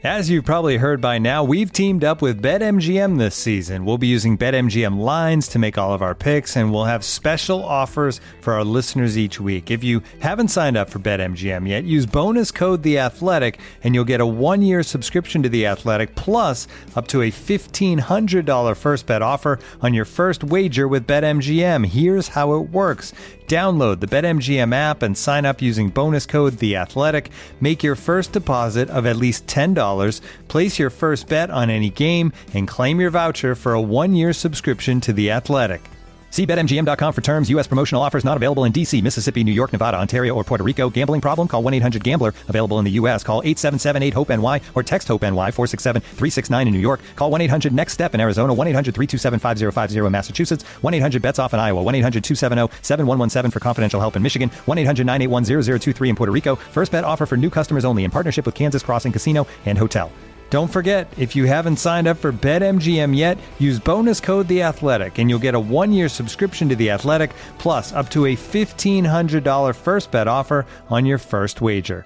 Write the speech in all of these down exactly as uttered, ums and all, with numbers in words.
As you've probably heard by now, we've teamed up with BetMGM this season. We'll be using BetMGM lines to make all of our picks, and we'll have special offers for our listeners each week. If you haven't signed up for BetMGM yet, use bonus code The Athletic, and you'll get a one-year subscription to The Athletic, plus up to a fifteen hundred dollars first bet offer on your first wager with BetMGM. Here's how it works. Download the BetMGM app and sign up using bonus code The Athletic. Make your first deposit of at least ten dollars. Place your first bet on any game and claim your voucher for a one-year subscription to The Athletic. See Bet M G M dot com for terms. U S promotional offers not available in D C, Mississippi, New York, Nevada, Ontario, or Puerto Rico. Gambling problem? Call one eight hundred gambler. Available in the U S. Call eight seven seven eight hope N Y or text HOPE-NY four six seven three six nine in New York. Call one eight hundred next step in Arizona. one eight hundred three two seven five zero five zero in Massachusetts. one eight hundred bets off in Iowa. one eight hundred two seven zero seven one one seven for confidential help in Michigan. one eight hundred nine eight one zero zero two three in Puerto Rico. First bet offer for new customers only in partnership with Kansas Crossing Casino and Hotel. Don't forget, if you haven't signed up for BetMGM yet, use bonus code The Athletic, and you'll get a one-year subscription to The Athletic, plus up to a fifteen hundred dollars first bet offer on your first wager.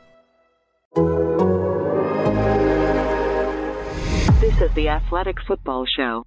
This is The Athletic Football Show.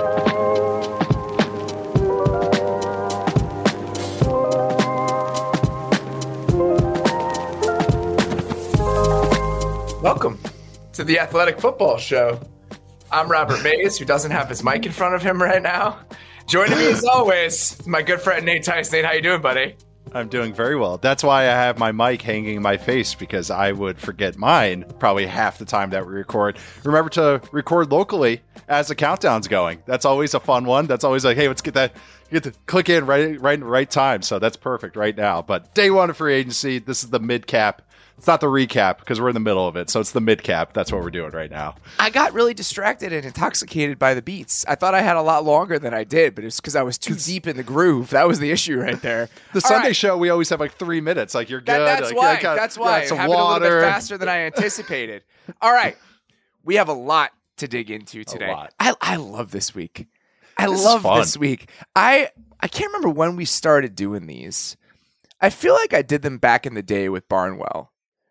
Welcome to the Athletic Football Show. I'm Robert Mays, who doesn't have his mic in front of him right now. Joining me as always, my good friend Nate Tice. Nate, how you doing, buddy? I'm doing very well. That's why I have my mic hanging in my face, because I would forget mine probably half the time that we record. Remember to record locally as the countdown's going. That's always a fun one. That's always like, hey, let's get that, get to click in right, right in the right time. So that's perfect right now. But day one of free agency, this is the mid cap. It's not the recap because we're in the middle of it. So it's the mid cap. That's what we're doing right now. I got really distracted and intoxicated by the beats. I thought I had a lot longer than I did, but it's because I was too deep in the groove. That was the issue right there. The All Sunday right. show, we always have like three minutes. Like you're good. That, that's like, why. Yeah, got, that's why. Some Having water. a little bit faster than I anticipated. All right. We have a lot to dig into today. A lot. I, I love this week. I this love this week. I I can't remember when we started doing these. I feel like I did them back in the day with Barnwell.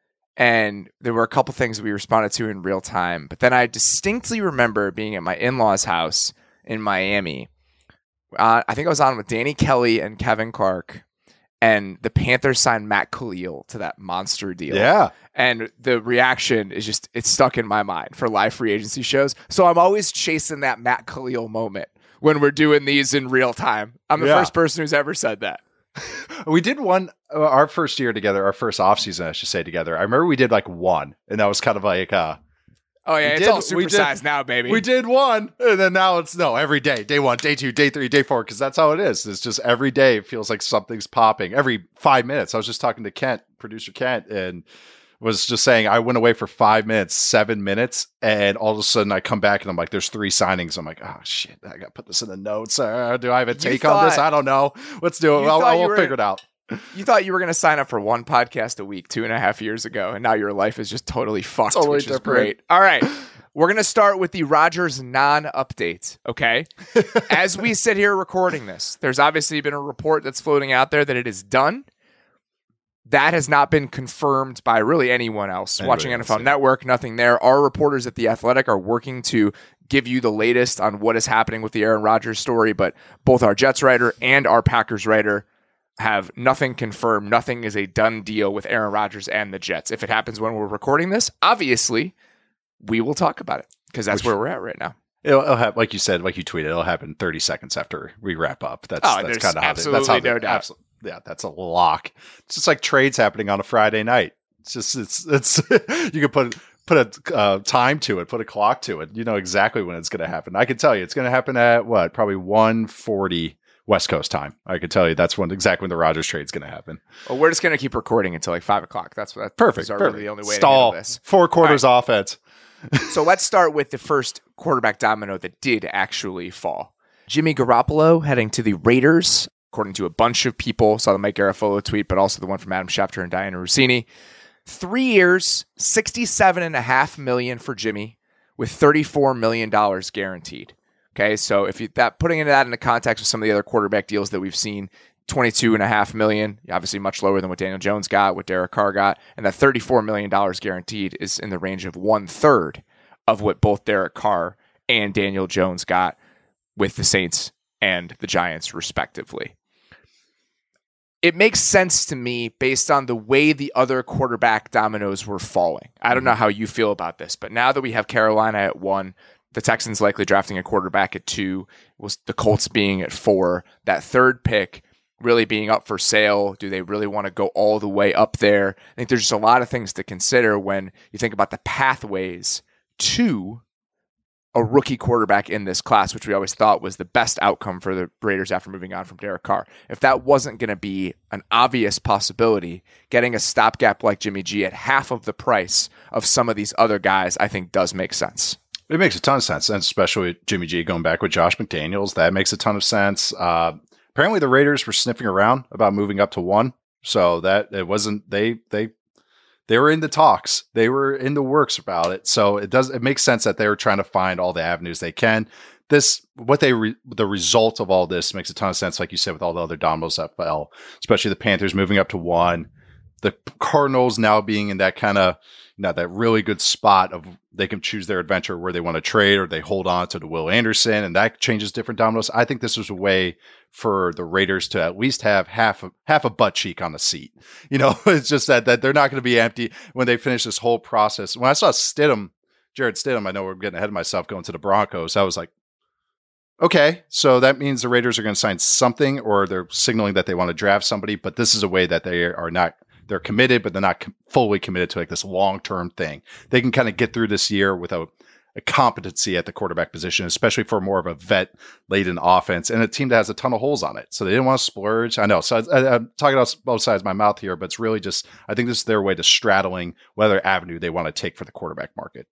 And there were a couple things we responded to in real time. But then I distinctly remember being at my in-laws' house in Miami. Uh, I think I was on with Danny Kelly and Kevin Clark. And the Panthers signed Matt Khalil to that monster deal. Yeah. And the reaction is just, it's stuck in my mind for live free agency shows. So I'm always chasing that Matt Khalil moment when we're doing these in real time. I'm the yeah. first person who's ever said that. We did one, uh, our first year together, our first offseason, I should say, together. I remember we did like one, and that was kind of like, uh, oh, yeah, it's did, all supersized now, baby. We did one, and then now it's, no, every day, day one, day two, day three, day four, because that's how it is. It's just every day it feels like something's popping. Every five minutes. I was just talking to Kent, producer Kent, and was just saying I went away for five minutes, seven minutes, and all of a sudden I come back and I'm like, there's three signings. I'm like, oh shit, I got to put this in the notes. Uh, do I have a take thought, on this? I don't know. Let's do it. I'll, I'll were, figure it out. You thought you were going to sign up for one podcast a week two and a half years ago, and now your life is just totally fucked, totally which different. is great. All right. We're going to start with the Rodgers non-update, okay? As we sit here recording this, there's obviously been a report that's floating out there that it is done. That has not been confirmed by really anyone else. Anybody Watching else, N F L yeah. Network, nothing there. Our reporters at The Athletic are working to give you the latest on what is happening with the Aaron Rodgers story, but both our Jets writer and our Packers writer have nothing confirmed. Nothing is a done deal with Aaron Rodgers and the Jets. If it happens when we're recording this, obviously, we will talk about it because that's Which, where we're at right now. It'll, it'll have, like you said, like you tweeted, it'll happen thirty seconds after we wrap up. That's oh, that's kind of how absolutely that's how no doubt. Absolutely. Yeah, that's a lock. It's just like trades happening on a Friday night. It's just it's it's you can put put a uh, time to it, put a clock to it. You know exactly when it's going to happen. I can tell you it's going to happen at what probably one forty West Coast time. I can tell you that's when exactly when the Rodgers trade is going to happen. Well, we're just going to keep recording until like five o'clock. That's what perfect. That's perfect. really the only way Stall, to handle this. Four quarters right. offense. So let's start with the first quarterback domino that did actually fall. Jimmy Garoppolo heading to the Raiders. According to a bunch of people, saw the Mike Garafolo tweet, but also the one from Adam Schefter and Diana Rossini. Three years, sixty-seven and a half million for Jimmy, with thirty-four million dollars guaranteed. Okay, so if you that putting into that into context with some of the other quarterback deals that we've seen twenty-two and a half million, obviously much lower than what Daniel Jones got, what Derek Carr got, and that thirty-four million dollars guaranteed is in the range of one third of what both Derek Carr and Daniel Jones got with the Saints and the Giants, respectively. It makes sense to me based on the way the other quarterback dominoes were falling. I don't know how you feel about this, but now that we have Carolina at one, the Texans likely drafting a quarterback at two, was the Colts being at four, that third pick really being up for sale. Do they really want to go all the way up there? I think there's just a lot of things to consider when you think about the pathways to a rookie quarterback in this class, which we always thought was the best outcome for the Raiders after moving on from Derek Carr. If that wasn't going to be an obvious possibility, getting a stopgap like Jimmy G at half of the price of some of these other guys, I think does make sense. It makes a ton of sense, and especially with Jimmy G going back with Josh McDaniels, that makes a ton of sense. Uh, apparently the Raiders were sniffing around about moving up to one, so that it wasn't, they, they, They were in the talks. They were in the works about it. So it does, it makes sense that they were trying to find all the avenues they can. This, what they, re, the result of all this makes a ton of sense. Like you said, with all the other dominoes that fell, especially the Panthers moving up to one, the Cardinals now being in that kind of, you know, that really good spot of they can choose their adventure where they want to trade or they hold on to the Will Anderson, and that changes different dominoes. I think this was a way for the Raiders to at least have half a, half a butt cheek on the seat. You know, it's just that, that they're not going to be empty when they finish this whole process. When I saw Stidham, Jared Stidham, I know we're getting ahead of myself going to the Broncos. I was like, okay, so that means the Raiders are going to sign something, or they're signaling that they want to draft somebody, but this is a way that they are not, they're committed, but they're not com- fully committed to like this long-term thing. They can kind of get through this year with a, a competency at the quarterback position, especially for more of a vet-laden offense and a team that has a ton of holes on it. So they didn't want to splurge. I know. So I, I'm talking out both sides of my mouth here, but it's really just, I think this is their way to straddling whether avenue they want to take for the quarterback market.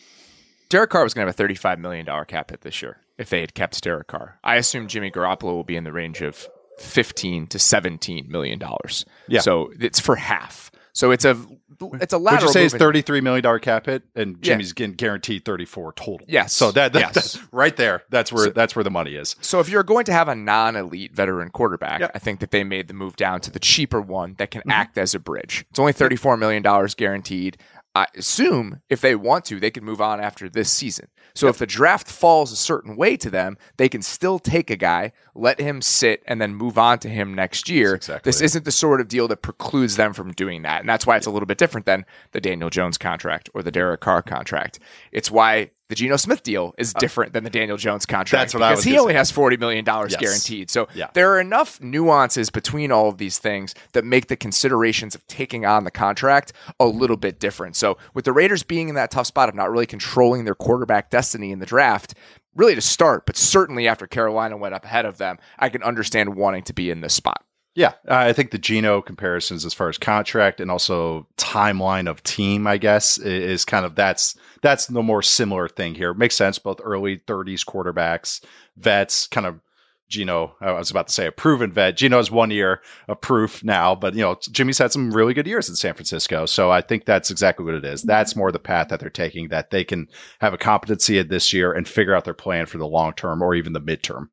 Derek Carr was going to have a thirty-five million dollars cap hit this year if they had kept Derek Carr. I assume Jimmy Garoppolo will be in the range of fifteen to seventeen million dollars. Yeah. So it's for half. So it's a it's a lateral. Would you say it's movement. thirty-three million dollars cap hit, and Jimmy's yeah. getting guaranteed thirty-four total? Yes. So that, that, yes. that right there, that's where so, that's where the money is. So if you're going to have a non-elite veteran quarterback, yep. I think that they made the move down to the cheaper one that can mm-hmm. act as a bridge. It's only thirty-four million dollars guaranteed. I assume if they want to, they can move on after this season. So yep. if the draft falls a certain way to them, they can still take a guy, let him sit, and then move on to him next year. Exactly this it. isn't the sort of deal that precludes them from doing that. And that's why it's a little bit different than the Daniel Jones contract or the Derek Carr contract. It's why the Geno Smith deal is different than the Daniel Jones contract. That's what I was because he only say. has forty million dollars yes. guaranteed. So yeah. there are enough nuances between all of these things that make the considerations of taking on the contract a little bit different. So with the Raiders being in that tough spot of not really controlling their quarterback destiny in the draft, really to start, but certainly after Carolina went up ahead of them, I can understand wanting to be in this spot. Yeah, uh, I think the Geno comparisons as far as contract and also timeline of team, I guess, is, is kind of that's that's the more similar thing here. It makes sense, both early thirties quarterbacks, vets, kind of Geno, I was about to say a proven vet. Geno's one year of proof now, but you know, Jimmy's had some really good years in San Francisco. So I think that's exactly what it is. That's more the path that they're taking, that they can have a competency at this year and figure out their plan for the long term or even the midterm.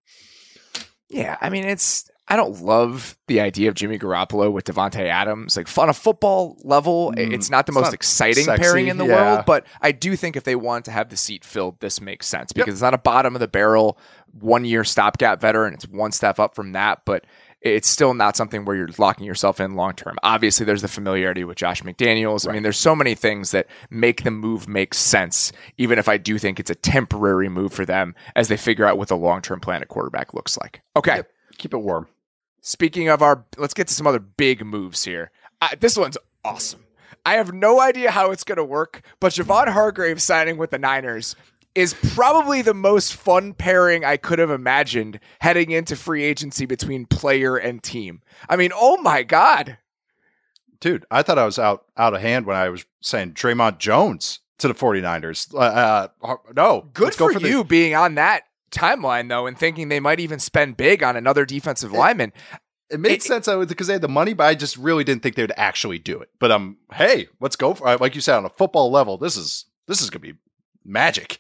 Yeah, I mean, it's I don't love the idea of Jimmy Garoppolo with Devontae Adams. Like on a football level, mm, it's not the it's most not exciting sexy, pairing in the yeah. world, but I do think if they want to have the seat filled, this makes sense because yep. it's not a bottom of the barrel one year stopgap veteran. It's one step up from that, but it's still not something where you're locking yourself in long term. Obviously, there's the familiarity with Josh McDaniels. Right. I mean, there's so many things that make the move make sense, even if I do think it's a temporary move for them as they figure out what the long term plan at quarterback looks like. Okay. Yep. Keep it warm. Speaking of our, let's get to some other big moves here. Uh, this one's awesome. I have no idea how it's going to work, but Javon Hargrave signing with the Niners is probably the most fun pairing I could have imagined heading into free agency between player and team. I mean, oh my God. Dude, I thought I was out, out of hand when I was saying Draymond Jones to the 49ers. Uh, uh, no. Good for, for you the- being on that timeline though, and thinking they might even spend big on another defensive lineman. It made it, sense because they had the money, but I just really didn't think they would actually do it. But um, hey, let's go for it. Like you said, on a football level, this is this is gonna be magic.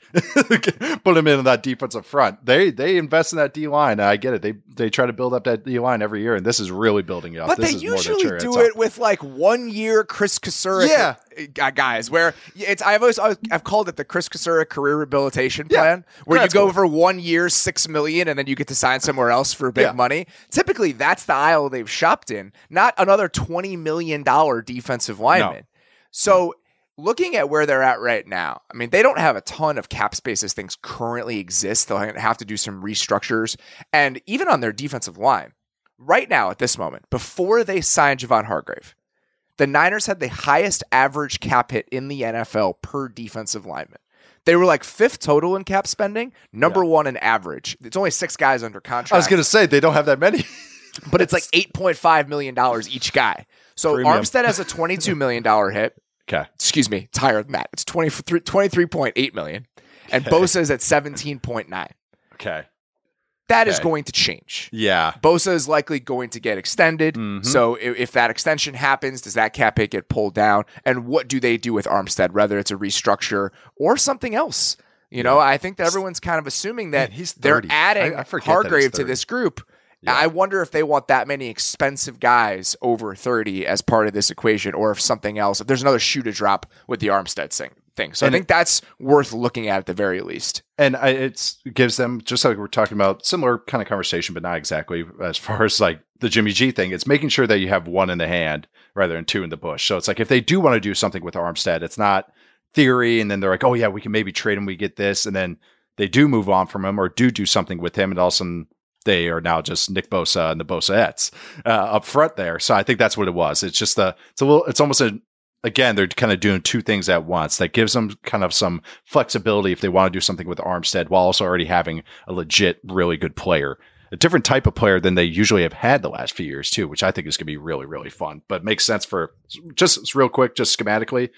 Put him in that defensive front. They they invest in that D line. I get it. They they try to build up that D line every year, and this is really building it up. But this they is usually more do it with like one year Chris Kasurik Yeah. guys, where it's I've always I've called it the Chris Kasurik career rehabilitation Yeah. plan, where That's you go cool. for one year, six million, and then you get to sign somewhere else for big Yeah. money. Typically, that's the aisle they've shopped in, not another twenty million dollar defensive lineman. So. Looking at where they're at right now, I mean, they don't have a ton of cap space as things currently exist. They'll have to do some restructures. And even on their defensive line, right now at this moment, before they signed Javon Hargrave, the Niners had the highest average cap hit in the N F L per defensive lineman. They were like fifth total in cap spending, number Yeah. one in average. It's only six guys under contract. I was going to say, they don't have that many. but it's like eight point five million dollars each guy. So Premium. Armstead has a twenty-two million dollars hit. Okay. Excuse me, it's higher than that. It's twenty-three point eight million. And Okay. Bosa is at seventeen point nine. Okay. That is Okay. going to change. Yeah. Bosa is likely going to get extended. Mhm. So if, if that extension happens, does that cap hit get pulled down? And what do they do with Armstead, whether it's a restructure or something else? You know, I think that everyone's kind of assuming that Man, he's they're thirty. adding I- I forget that he's Hargrave to thirty. this group. Yeah. I wonder if they want that many expensive guys over thirty as part of this equation, or if something else, if there's another shoe to drop with the Armstead thing. thing. So And I think that's worth looking at at the very least. And I, it's it gives them, just like we're talking about, similar kind of conversation, but not exactly as far as like the Jimmy G thing. It's making sure that you have one in the hand rather than two in the bush. So it's like if they do want to do something with Armstead, it's not theory, and then they're like, oh yeah, we can maybe trade him, we get this, and then they do move on from him or do do something with him, and all of a sudden they are now just Nick Bosa and the Bosaettes uh, up front there. So I think that's what it was. It's just a, it's a little, it's almost a, again, they're kind of doing two things at once. That gives them kind of some flexibility if they want to do something with Armstead while also already having a legit, really good player. A different type of player than they usually have had the last few years too, which I think is going to be really, really fun, but makes sense for just real quick, just schematically.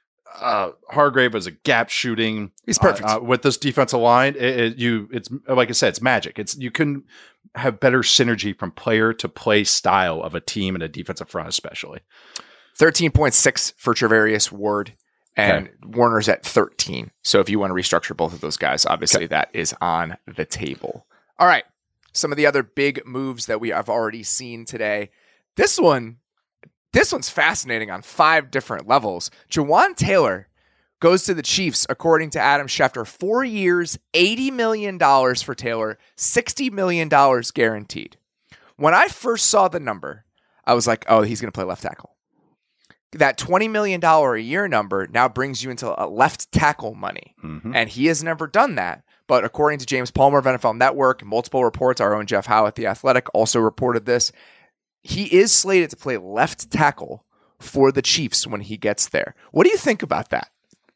Uh, Hargrave is a gap shooting. He's perfect. Uh, uh, with this defensive line. It, it, you, it's like I said, it's magic. It's you can have better synergy from player to play style of a team and a defensive front, especially. thirteen point six for Travarius Ward, and Okay. Warner's at thirteen. So if you want to restructure both of those guys, obviously Okay. that is on the table. All right. Some of the other big moves that we have already seen today. This one, this one's fascinating on five different levels. Jawan Taylor goes to the Chiefs, according to Adam Schefter. Four years, eighty million dollars for Taylor, sixty million dollars guaranteed. When I first saw the number, I was like, oh, he's going to play left tackle. That twenty million dollars a year number now brings you into a left tackle money. Mm-hmm. And he has never done that. But according to James Palmer of N F L Network, multiple reports, our own Jeff Howe at The Athletic also reported this. He is slated to play left tackle for the Chiefs when he gets there. What do you think about that?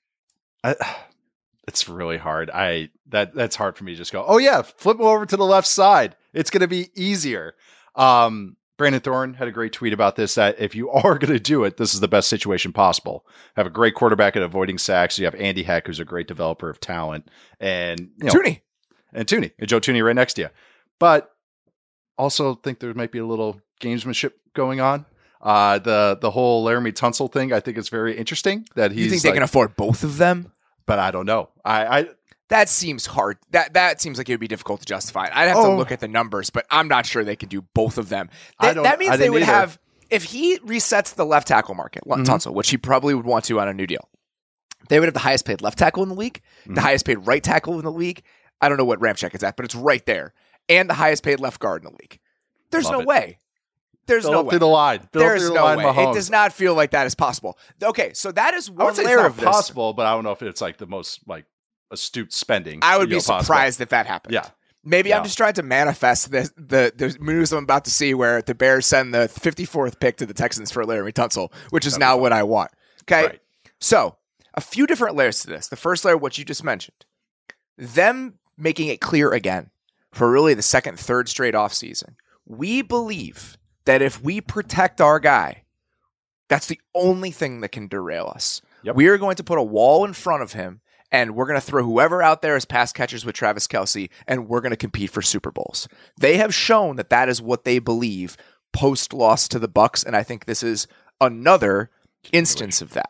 I, it's really hard. I that that's hard for me to just go, oh yeah, flip him over to the left side. It's going to be easier. Um, Brandon Thorne had a great tweet about this, that if you are going to do it, this is the best situation possible. Have a great quarterback at avoiding sacks. You have Andy Heck, who's a great developer of talent, and you know, Tooney. and Tooney, and Joe Tooney right next to you. But also think there might be a little gamesmanship going on. Uh, the the whole Laramie Tunsil thing, I think is very interesting. That he's You think they like, can afford both of them? but I don't know. I, I That seems hard. That that seems like it would be difficult to justify. I'd have to Oh. look at the numbers, but I'm not sure they can do both of them. I That, don't- that means I they didn't would either. have, if he resets the left tackle market, Mhm. Tunsil, which he probably would want to on a new deal, they would have the highest paid left tackle in the league, the Mhm. highest paid right tackle in the league. I don't know what Ramczyk is at, but it's right there, and the highest paid left guard in the league. There's Love no it. way. There's Build no up way. through the line. Build up There's through the no line, way. Mahomes. It does not feel like that is possible. Okay, so that is I one would say it's layer not of this. possible, but I don't know if it's like the most like astute spending. I would you be know, possible. surprised if that happened. Yeah. Maybe I'm Yeah. just trying to manifest the, the the moves I'm about to see where the Bears send the fifty-fourth pick to the Texans for Laramie Tunsil, which is That'd now be what I want. Okay. Right. So a few different layers to this. The first layer, what you just mentioned, them making it clear again for really the second, third straight offseason. We believe that if we protect our guy, that's the only thing that can derail us. Yep. We are going to put a wall in front of him, and we're going to throw whoever out there as pass catchers with Travis Kelce, and we're going to compete for Super Bowls. They have shown that that is what they believe post loss to the Bucs, and I think this is another instance of that.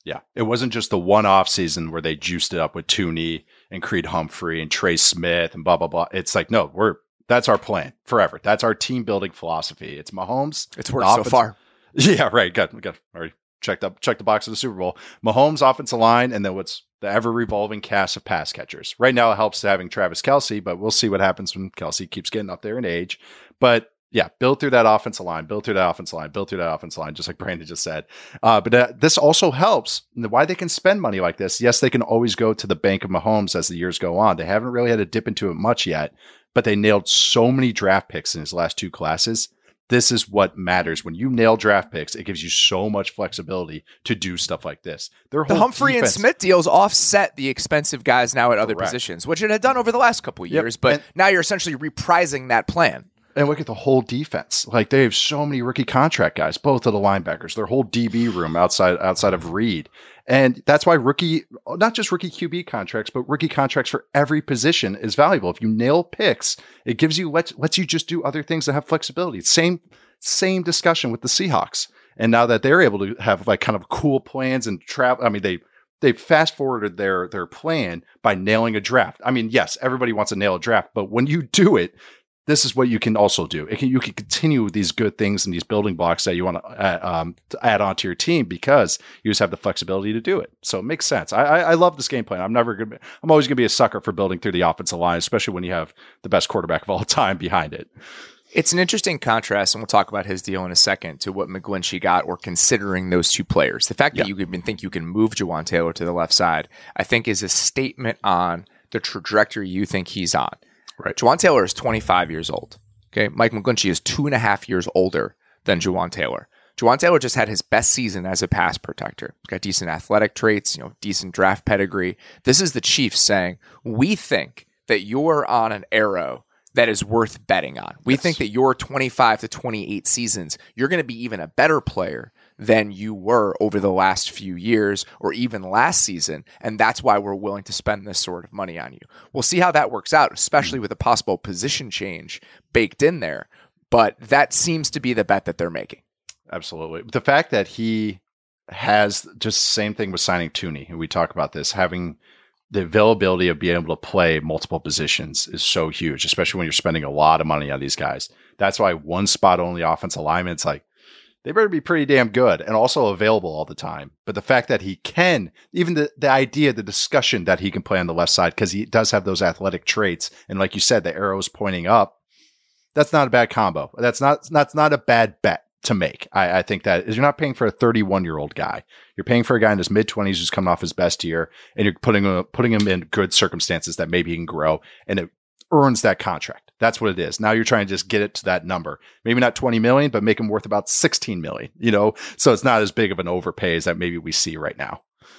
Yeah, it wasn't just the one off season where they juiced it up with Tooney and Creed Humphrey and Trey Smith and blah blah blah. It's like, no, we're that's our plan forever. That's our team building philosophy. It's Mahomes. It's worked so far. Yeah, right. Got got already checked up checked the box of the Super Bowl. Mahomes offensive line, and then what's the ever revolving cast of pass catchers. Right now, it helps having Travis Kelce, but we'll see what happens when Kelce keeps getting up there in age. But yeah, build through that offensive line, build through that offensive line, build through that offensive line, just like Brandon just said. Uh, but uh, this also helps. Why they can spend money like this. Yes, they can always go to the bank of Mahomes as the years go on. They haven't really had to dip into it much yet, but they nailed so many draft picks in his last two classes. This is what matters. When you nail draft picks, it gives you so much flexibility to do stuff like this. Their the Humphrey defense- and Smith deals offset the expensive guys now at other Correct. positions, which it had done over the last couple of years, yep. but and- now you're essentially reprising that plan. And look at the whole defense. Like, they have so many rookie contract guys, both of the linebackers, their whole D B room outside outside of Reed. And that's why rookie, not just rookie Q B contracts, but rookie contracts for every position is valuable. If you nail picks, it gives you, lets, lets you just do other things that have flexibility. Same, same discussion with the Seahawks. And now that they're able to have like kind of cool plans and travel, I mean, they, they fast forwarded their, their plan by nailing a draft. I mean, yes, everybody wants to nail a draft, but when you do it, this is what you can also do. It can, you can continue these good things and these building blocks that you want to, uh, um, to add on to your team because you just have the flexibility to do it. So it makes sense. I, I, I love this game plan. I'm never going to I'm always going to be a sucker for building through the offensive line, especially when you have the best quarterback of all time behind it. It's an interesting contrast, and we'll talk about his deal in a second, to what McGlinchey got, or considering those two players. The fact that yeah. you even think you can move Jawaan Taylor to the left side, I think is a statement on the trajectory you think he's on. Right. Jawaan Taylor is twenty-five years old. Okay. Mike McGlinchey is two and a half years older than Jawaan Taylor. Jawaan Taylor just had his best season as a pass protector. He's got decent athletic traits, you know, decent draft pedigree. This is the Chiefs saying, we think that you're on an arrow that is worth betting on. We yes. think that your twenty-five to twenty-eight seasons, you're going to be even a better player than you were over the last few years or even last season. And that's why we're willing to spend this sort of money on you. We'll see how that works out, especially with a possible position change baked in there. But that seems to be the bet that they're making. Absolutely. The fact that he has just the same thing with signing Tooney, and we talk about this, having the availability of being able to play multiple positions is so huge, especially when you're spending a lot of money on these guys. That's why one spot only offensive lineman, it's like, they better be pretty damn good and also available all the time. But the fact that he can, even the, the idea, the discussion that he can play on the left side, because he does have those athletic traits. And like you said, the arrow's pointing up. That's not a bad combo. That's not, that's not a bad bet to make. I, I think that is, you're not paying for a thirty-one year old guy. You're paying for a guy in his mid twenties who's coming off his best year, and you're putting him, putting him in good circumstances that maybe he can grow, and it earns that contract. That's what it is. Now you're trying to just get it to that number. Maybe not twenty million, but make him worth about sixteen million, you know? So it's not as big of an overpay as that maybe we see right now.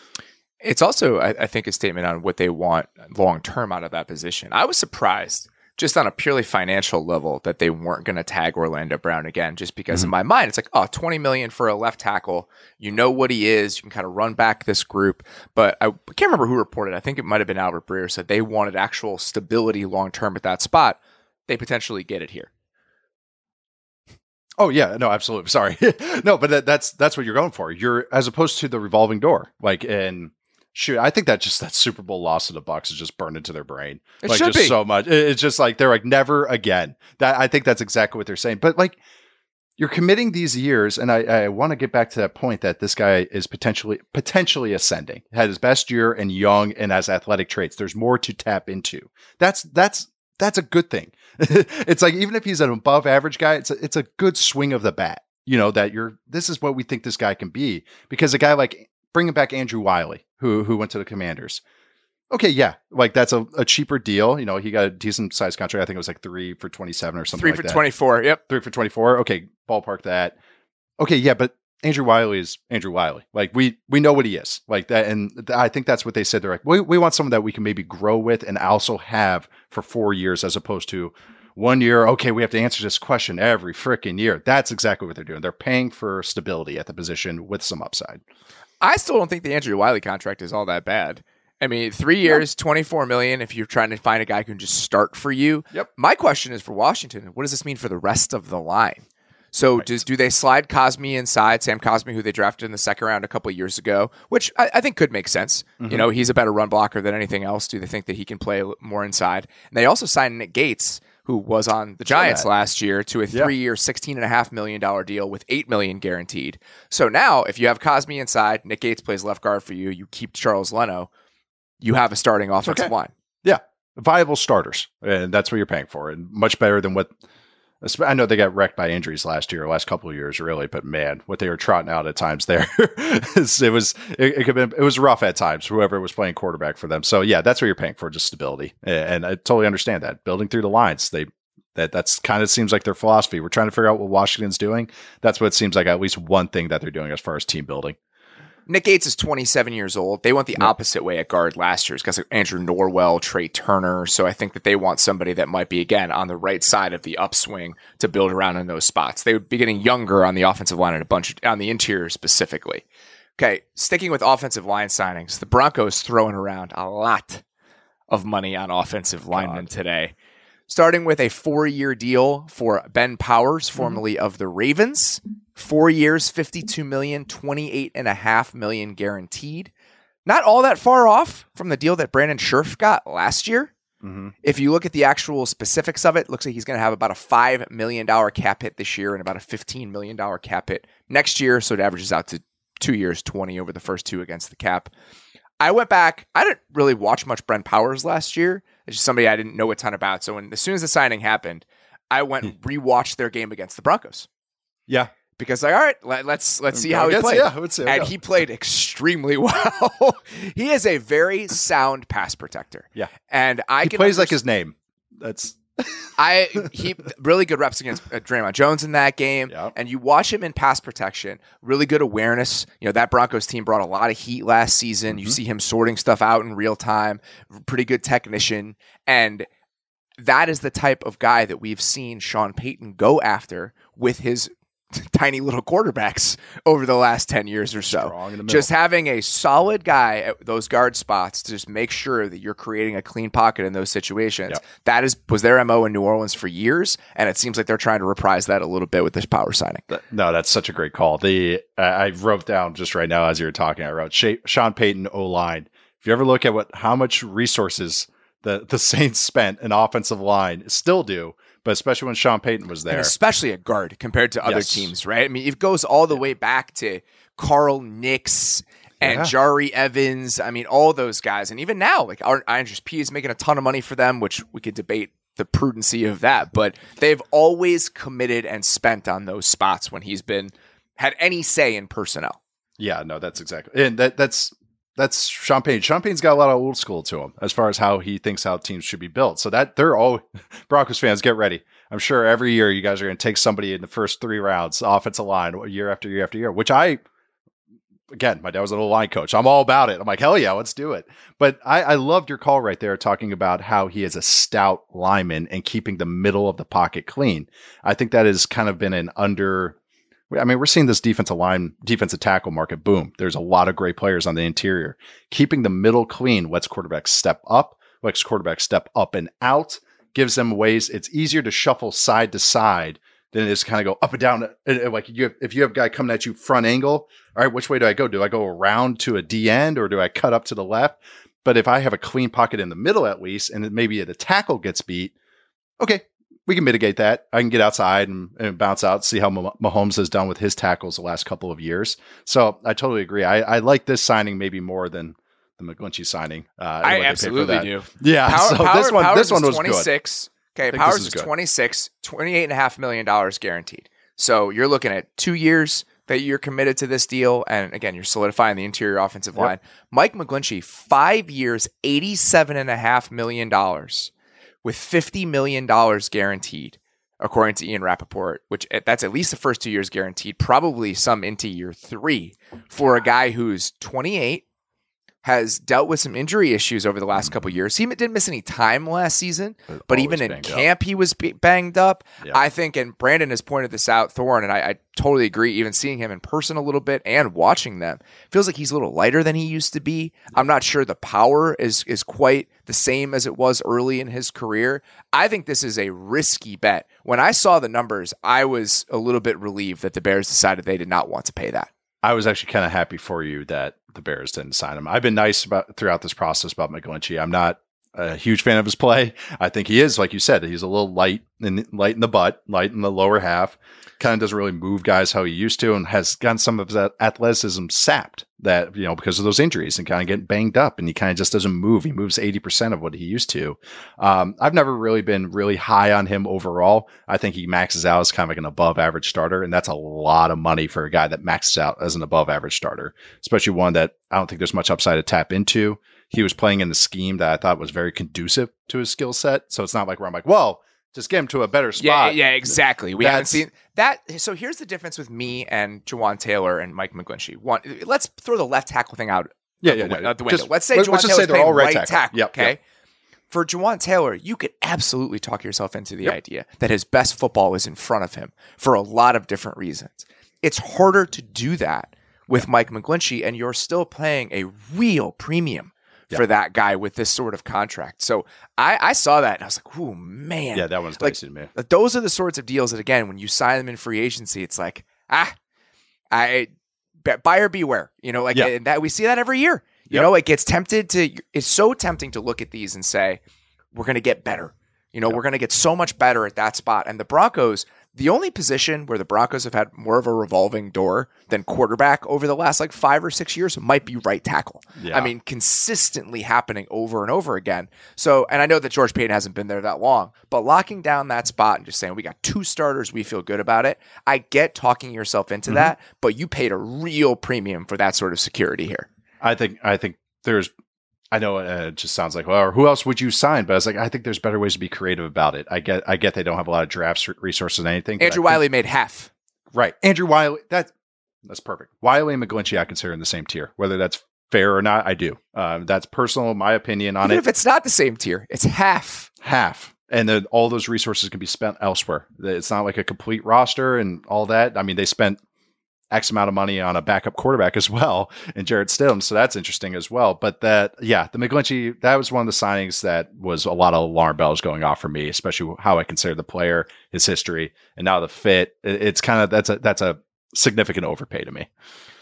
It's also, I, I think, a statement on what they want long-term out of that position. I was surprised, just on a purely financial level, that they weren't going to tag Orlando Brown again, just because mm-hmm. in my mind, it's like, oh, twenty million for a left tackle. You know what he is. You can kind of run back this group. But I can't remember who reported. I think it might have been Albert Breer said they wanted actual stability long-term at that spot. They potentially get it here. Oh yeah, no, absolutely. Sorry. No, but that, that's, that's what you're going for. You're, as opposed to the revolving door, like, and shoot, I think that just, that Super Bowl loss of the Bucs is just burned into their brain. It like, should just be so much. It's just like, they're like, never again. That, I think that's exactly what they're saying. But like, you're committing these years, and I, I want to get back to that point that this guy is potentially potentially ascending, had his best year and young and has athletic traits. There's more to tap into. That's that's that's a good thing. It's like, even if he's an above average guy, it's a, it's a good swing of the bat. You know, that you're, this is what we think this guy can be, because a guy like, bringing back Andrew Wiley, who who went to the Commanders. Okay, yeah, like that's a, a cheaper deal. You know, he got a decent size contract. I think it was like three for twenty-seven or something. Three like for that. twenty-four. Yep, three for twenty-four. Okay, ballpark that. Okay, yeah, but Andrew Wiley is Andrew Wiley. Like we we know what he is like that, and th- I think that's what they said. They're like, we we want someone that we can maybe grow with and also have for four years, as opposed to one year. Okay, we have to answer this question every freaking year. That's exactly what they're doing. They're paying for stability at the position with some upside. I still don't think the Andrew Wiley contract is all that bad. I mean, three years, yep. twenty-four million dollars if you're trying to find a guy who can just start for you. Yep. My question is for Washington, what does this mean for the rest of the line? So Right. do, do they slide Cosme inside, Sam Cosme, who they drafted in the second round a couple of years ago, which I, I think could make sense. Mm-hmm. You know, he's a better run blocker than anything else. Do they think that he can play more inside? And they also signed Nick Gates, who was on the Giants that. last year, to a Yeah. three-year, sixteen point five million dollars deal with eight million dollars guaranteed. So now, if you have Cosme inside, Nick Gates plays left guard for you, you keep Charles Leno, you have a starting offensive Okay. line. Yeah, viable starters, and that's what you're paying for, and much better than what. I know they got wrecked by injuries last year, last couple of years, really. But man, what they were trotting out at times there, it was it, it, could have been, it was rough at times. Whoever was playing quarterback for them, so yeah, that's what you're paying for, just stability, and I totally understand that. Building through the lines, they that that's kind of seems like their philosophy. We're trying to figure out what Washington's doing. That's what it seems like, at least one thing that they're doing as far as team building. Nick Gates is twenty-seven years old. They went the Yeah. opposite way at guard last year. It's guys like Andrew Norwell, Trey Turner. So I think that they want somebody that might be, again, on the right side of the upswing to build around in those spots. They would be getting younger on the offensive line and a bunch of, on the interior specifically. Okay, sticking with offensive line signings, the Broncos throwing around a lot of money on offensive linemen today. Starting with a four-year deal for Ben Powers, formerly of the Ravens. Four years, fifty-two million dollars, twenty-eight point five million dollars guaranteed. Not all that far off from the deal that Brandon Scherf got last year. Mm-hmm. If you look at the actual specifics of it, it looks like he's going to have about a five million dollars cap hit this year and about a fifteen million dollars cap hit next year. So it averages out to two years, twenty over the first two against the cap. I went back. I didn't really watch much Brent Powers last year. It's just somebody I didn't know a ton about. So when as soon as the signing happened, I went and rewatched their game against the Broncos. Yeah. Because like, all right, let, let's let's see how he Guess, played. Yeah, I would say, And yeah. he played extremely well. He is a very sound pass protector. Yeah. And I he can plays like underst- his name. That's I he really good reps against uh, Draymond Jones in that game, Yeah. and you watch him in pass protection. Really good awareness. You know that Broncos team brought a lot of heat last season. You Mhm. see him sorting stuff out in real time. Pretty good technician, and that is the type of guy that we've seen Sean Payton go after with his tiny little quarterbacks over the last ten years or so. Strong in the middle. Just having a solid guy at those guard spots to just make sure that you're creating a clean pocket in those situations. Yep. That is was their M O in New Orleans for years, and it seems like they're trying to reprise that a little bit with this power signing. Th- No, that's such a great call. The uh, I wrote down just right now as you were talking. I wrote Sha- Sean Payton O line. If you ever look at what how much resources the the Saints spent in offensive line, still do, but especially when Sean Payton was And there. especially at guard compared to other Yes. teams, right? I mean, it goes all the way back to Carl Nix and Yeah. Jari Evans. I mean, all those guys. And even now, like our Andrews P is making a ton of money for them, which we could debate the prudency of that. But they've always committed and spent on those spots when he's been had any say in personnel. Yeah, no, that's exactly, and that that's that's Sean Payton. Sean Payton's got a lot of old school to him as far as how he thinks how teams should be built. So that they're all Broncos fans, get ready. I'm sure every year you guys are going to take somebody in the first three rounds, offensive line, year after year after year. Which I, again, my dad was an old line coach. I'm all about it. I'm like, hell yeah, let's do it. But I, I loved your call right there, talking about how he is a stout lineman and keeping the middle of the pocket clean. I think that has kind of been an under. I mean, we're seeing this defensive line, defensive tackle market boom. There's a lot of great players on the interior. Keeping the middle clean lets quarterbacks step up, lets quarterbacks step up and out, gives them ways. It's easier to shuffle side to side than it is to kind of go up and down. And, and like you have, if you have a guy coming at you front angle, all right, which way do I go? Do I go around to a D end or do I cut up to the left? But if I have a clean pocket in the middle at least, and then maybe the tackle gets beat, okay, we can mitigate that. I can get outside and, and bounce out, see how Mah- Mahomes has done with his tackles the last couple of years. So I totally agree. I, I like this signing maybe more than the McGlinchey signing. Uh, and what I they paid for absolutely that. do. Yeah. Power, so Power- this one, Powers this one is was good. twenty-six. Okay, think Powers this is is good. twenty-six, twenty-eight and a half million dollars guaranteed. So you're looking at two years that you're committed to this deal, and again, you're solidifying the interior offensive Yep. line. Mike McGlinchey, five years, eighty-seven and a half million dollars, with fifty million dollars guaranteed, according to Ian Rappaport. Which that's at least the first two years guaranteed, probably some into year three for a guy who's twenty-eight. has dealt with some injury issues over the last couple of years. He didn't miss any time last season, but, but even in camp, up. he was banged up. Yeah. I think, and Brandon has pointed this out, Thorne, and I, I totally agree, even seeing him in person a little bit and watching them, feels like he's a little lighter than he used to be. I'm not sure the power is, is quite the same as it was early in his career. I think this is a risky bet. When I saw the numbers, I was a little bit relieved that the Bears decided they did not want to pay that. I was actually kind of happy for you that the Bears didn't sign him. I've been nice about throughout this process about McGlinchey. I'm not a huge fan of his play. I think he is, like you said, he's a little light in light in the butt, light in the lower half. Kind of doesn't really move guys how he used to, and has gotten some of his athleticism sapped that, you know, because of those injuries and kind of getting banged up, and he kind of just doesn't move. He moves eighty percent of what he used to. Um, I've never really been really high on him overall. I think he maxes out as kind of like an above average starter, and that's a lot of money for a guy that maxes out as an above average starter, especially one that I don't think there's much upside to tap into. He was playing in the scheme that I thought was very conducive to his skill set. So it's not like where I'm like, whoa, just get him to a better spot. Yeah, yeah, exactly. We That's, haven't seen that. So here's the difference with me and Jawaan Taylor and Mike McGlinchey. One, let's throw the left tackle thing out. Yeah, the, yeah, window, no, out the window. Just, let's say let's Jawaan Taylor's playing right tackle. tackle yep, okay. Yep. For Jawaan Taylor, you could absolutely talk yourself into the yep. idea that his best football is in front of him for a lot of different reasons. It's harder to do that with yep. Mike McGlinchey, and you're still paying a real premium for yeah. that guy with this sort of contract. So I, I saw that and I was like, oh man. Yeah, that one's like, dicey to me. Those are the sorts of deals that, again, when you sign them in free agency, it's like, ah, I buyer beware. You know, like yeah. and that we see that every year. You yep. know, it gets tempted to, it's so tempting to look at these and say, we're going to get better. You know, yep. we're going to get so much better at that spot. And the Broncos, the only position where the Broncos have had more of a revolving door than quarterback over the last like five or six years might be right tackle. Yeah. I mean, consistently happening over and over again. So, and I know that George Paton hasn't been there that long, but locking down that spot and just saying, we got two starters, we feel good about it. I get talking yourself into mm-hmm. that, but you paid a real premium for that sort of security here. I think, I think there's, I know uh, it just sounds like, well, who else would you sign? But I was like, I think there's better ways to be creative about it. I get, I get they don't have a lot of drafts resources and anything. Andrew Wiley made half. Right. Andrew Wiley, that, that's perfect. Wiley and McGlinchey I consider in the same tier. Whether that's fair or not, I do. Um, that's personal, my opinion on Even it. If it's not the same tier, it's half. Half. And then all those resources can be spent elsewhere. It's not like a complete roster and all that. I mean, they spent X amount of money on a backup quarterback as well, and Jarrett Stidham. So that's interesting as well. But that, yeah, the McGlinchey, that was one of the signings that was a lot of alarm bells going off for me, especially how I consider the player, his history, and now the fit. It's kind of, that's a, that's a significant overpay to me.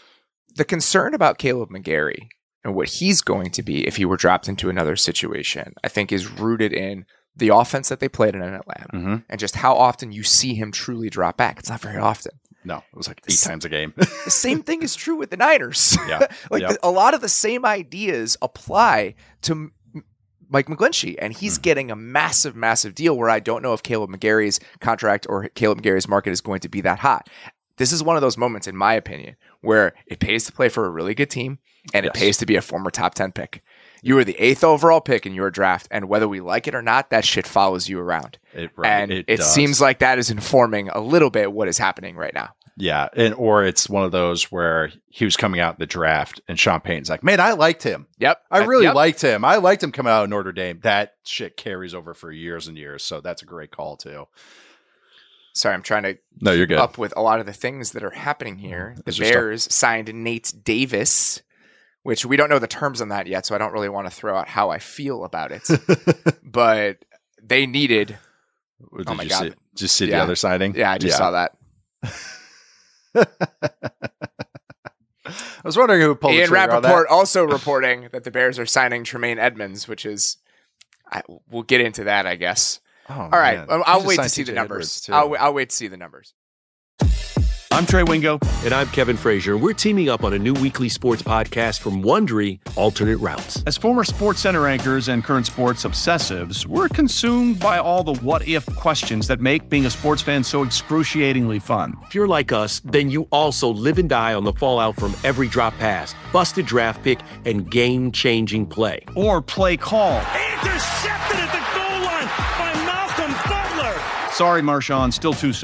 The concern about Kaleb McGary and what he's going to be if he were dropped into another situation, I think is rooted in the offense that they played in Atlanta mm-hmm. and just how often you see him truly drop back. It's not very often. No, it was like eight the, times a game. The same thing is true with the Niners. Yeah, like yeah. The, a lot of the same ideas apply to M- Mike McGlinchey, and he's mm. getting a massive, massive deal where I don't know if Kaleb McGary's contract or Kaleb McGary's market is going to be that hot. This is one of those moments, in my opinion, where it pays to play for a really good team and yes. it pays to be a former top ten pick. You were the eighth overall pick in your draft, and whether we like it or not, that shit follows you around. It, right, and it, it seems like that is informing a little bit what is happening right now. Yeah, and or it's one of those where he was coming out in the draft, and Sean Payton's like, man, I liked him. Yep. I really yep. liked him. I liked him coming out of Notre Dame. That shit carries over for years and years, so that's a great call, too. Sorry, I'm trying to no, you're good. keep up with a lot of the things that are happening here. The Bears stuff. signed Nate Davis, which we don't know the terms on that yet, so I don't really want to throw out how I feel about it. But they needed... Did oh, my you God. See, did you see yeah. the other signing? Yeah, I just yeah. saw that. I was wondering who pulled Ian the trigger on that. Rappaport also reporting that the Bears are signing Tremaine Edmonds, which is... I, we'll get into that, I guess. Oh, All right, man. I'll, I'll wait to signed see T J the numbers. Edwards, I'll, I'll wait to see the numbers. I'm Trey Wingo. And I'm Kevin Frazier. We're teaming up on a new weekly sports podcast from Wondery, Alternate Routes. As former SportsCenter anchors and current sports obsessives, we're consumed by all the what-if questions that make being a sports fan so excruciatingly fun. If you're like us, then you also live and die on the fallout from every drop pass, busted draft pick, and game-changing play. Or play call. Intercepted at the goal line by Malcolm Butler. Sorry, Marshawn, still too soon.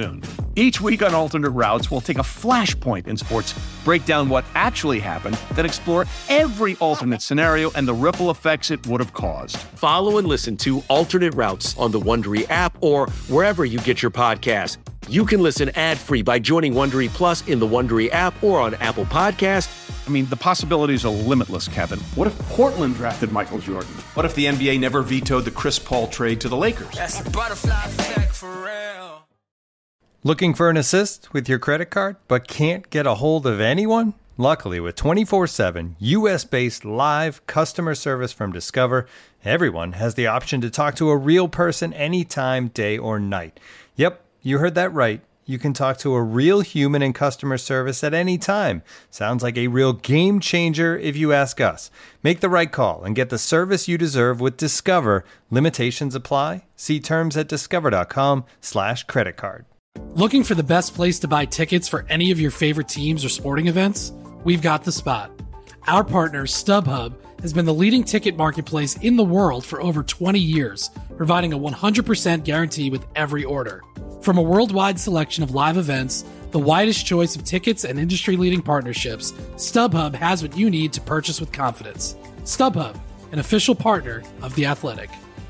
Each week on Alternate Routes, we'll take a flashpoint in sports, break down what actually happened, then explore every alternate scenario and the ripple effects it would have caused. Follow and listen to Alternate Routes on the Wondery app or wherever you get your podcasts. You can listen ad-free by joining Wondery Plus in the Wondery app or on Apple Podcasts. I mean, the possibilities are limitless, Kevin. What if Portland drafted Michael Jordan? What if the N B A never vetoed the Chris Paul trade to the Lakers? That's a butterfly effect for real. Looking for an assist with your credit card, but can't get a hold of anyone? Luckily, with twenty-four seven U S-based live customer service from Discover, everyone has the option to talk to a real person anytime, day or night. Yep, you heard that right. You can talk to a real human in customer service at any time. Sounds like a real game changer if you ask us. Make the right call and get the service you deserve with Discover. Limitations apply. See terms at discover.com slash credit card. Looking for the best place to buy tickets for any of your favorite teams or sporting events? We've got the spot. Our partner, StubHub, has been the leading ticket marketplace in the world for over twenty years, providing a one hundred percent guarantee with every order. From a worldwide selection of live events, the widest choice of tickets, and industry-leading partnerships, StubHub has what you need to purchase with confidence. StubHub, an official partner of The Athletic.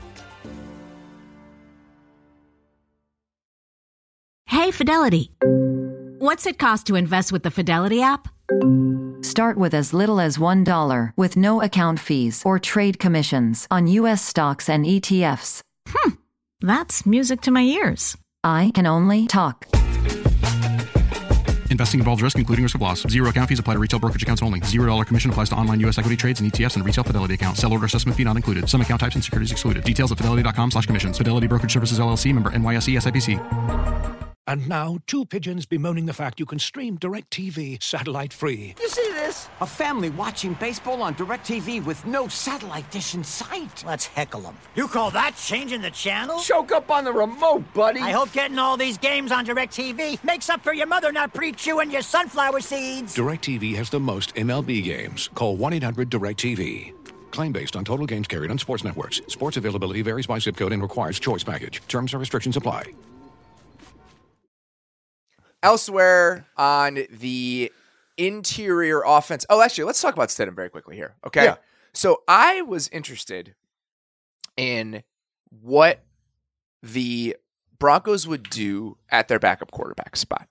Hey, Fidelity. What's it cost to invest with the Fidelity app? Start with as little as one dollar with no account fees or trade commissions on U S stocks and E T Fs. Hmm, that's music to my ears. I can only talk. Investing involves risk, including risk of loss. Zero account fees apply to retail brokerage accounts only. Zero dollar commission applies to online U S equity trades and E T Fs and retail Fidelity accounts. Sell order assessment fee not included. Some account types and securities excluded. Details at fidelity.com slash commissions. Fidelity Brokerage Services, L L C, member N Y S E, S I P C. And now, two pigeons bemoaning the fact you can stream DirecTV satellite-free. You see this? A family watching baseball on DirecTV with no satellite dish in sight. Let's heckle them. You call that changing the channel? Choke up on the remote, buddy. I hope getting all these games on DirecTV makes up for your mother not pre-chewing your sunflower seeds. DirecTV has the most M L B games. Call one eight hundred direct T V. Claim based on total games carried on sports networks. Sports availability varies by zip code and requires choice package. Terms and restrictions apply. Elsewhere on the interior offense. Oh, actually, let's talk about Stidham very quickly here. Okay. Yeah. So I was interested in what the Broncos would do at their backup quarterback spot.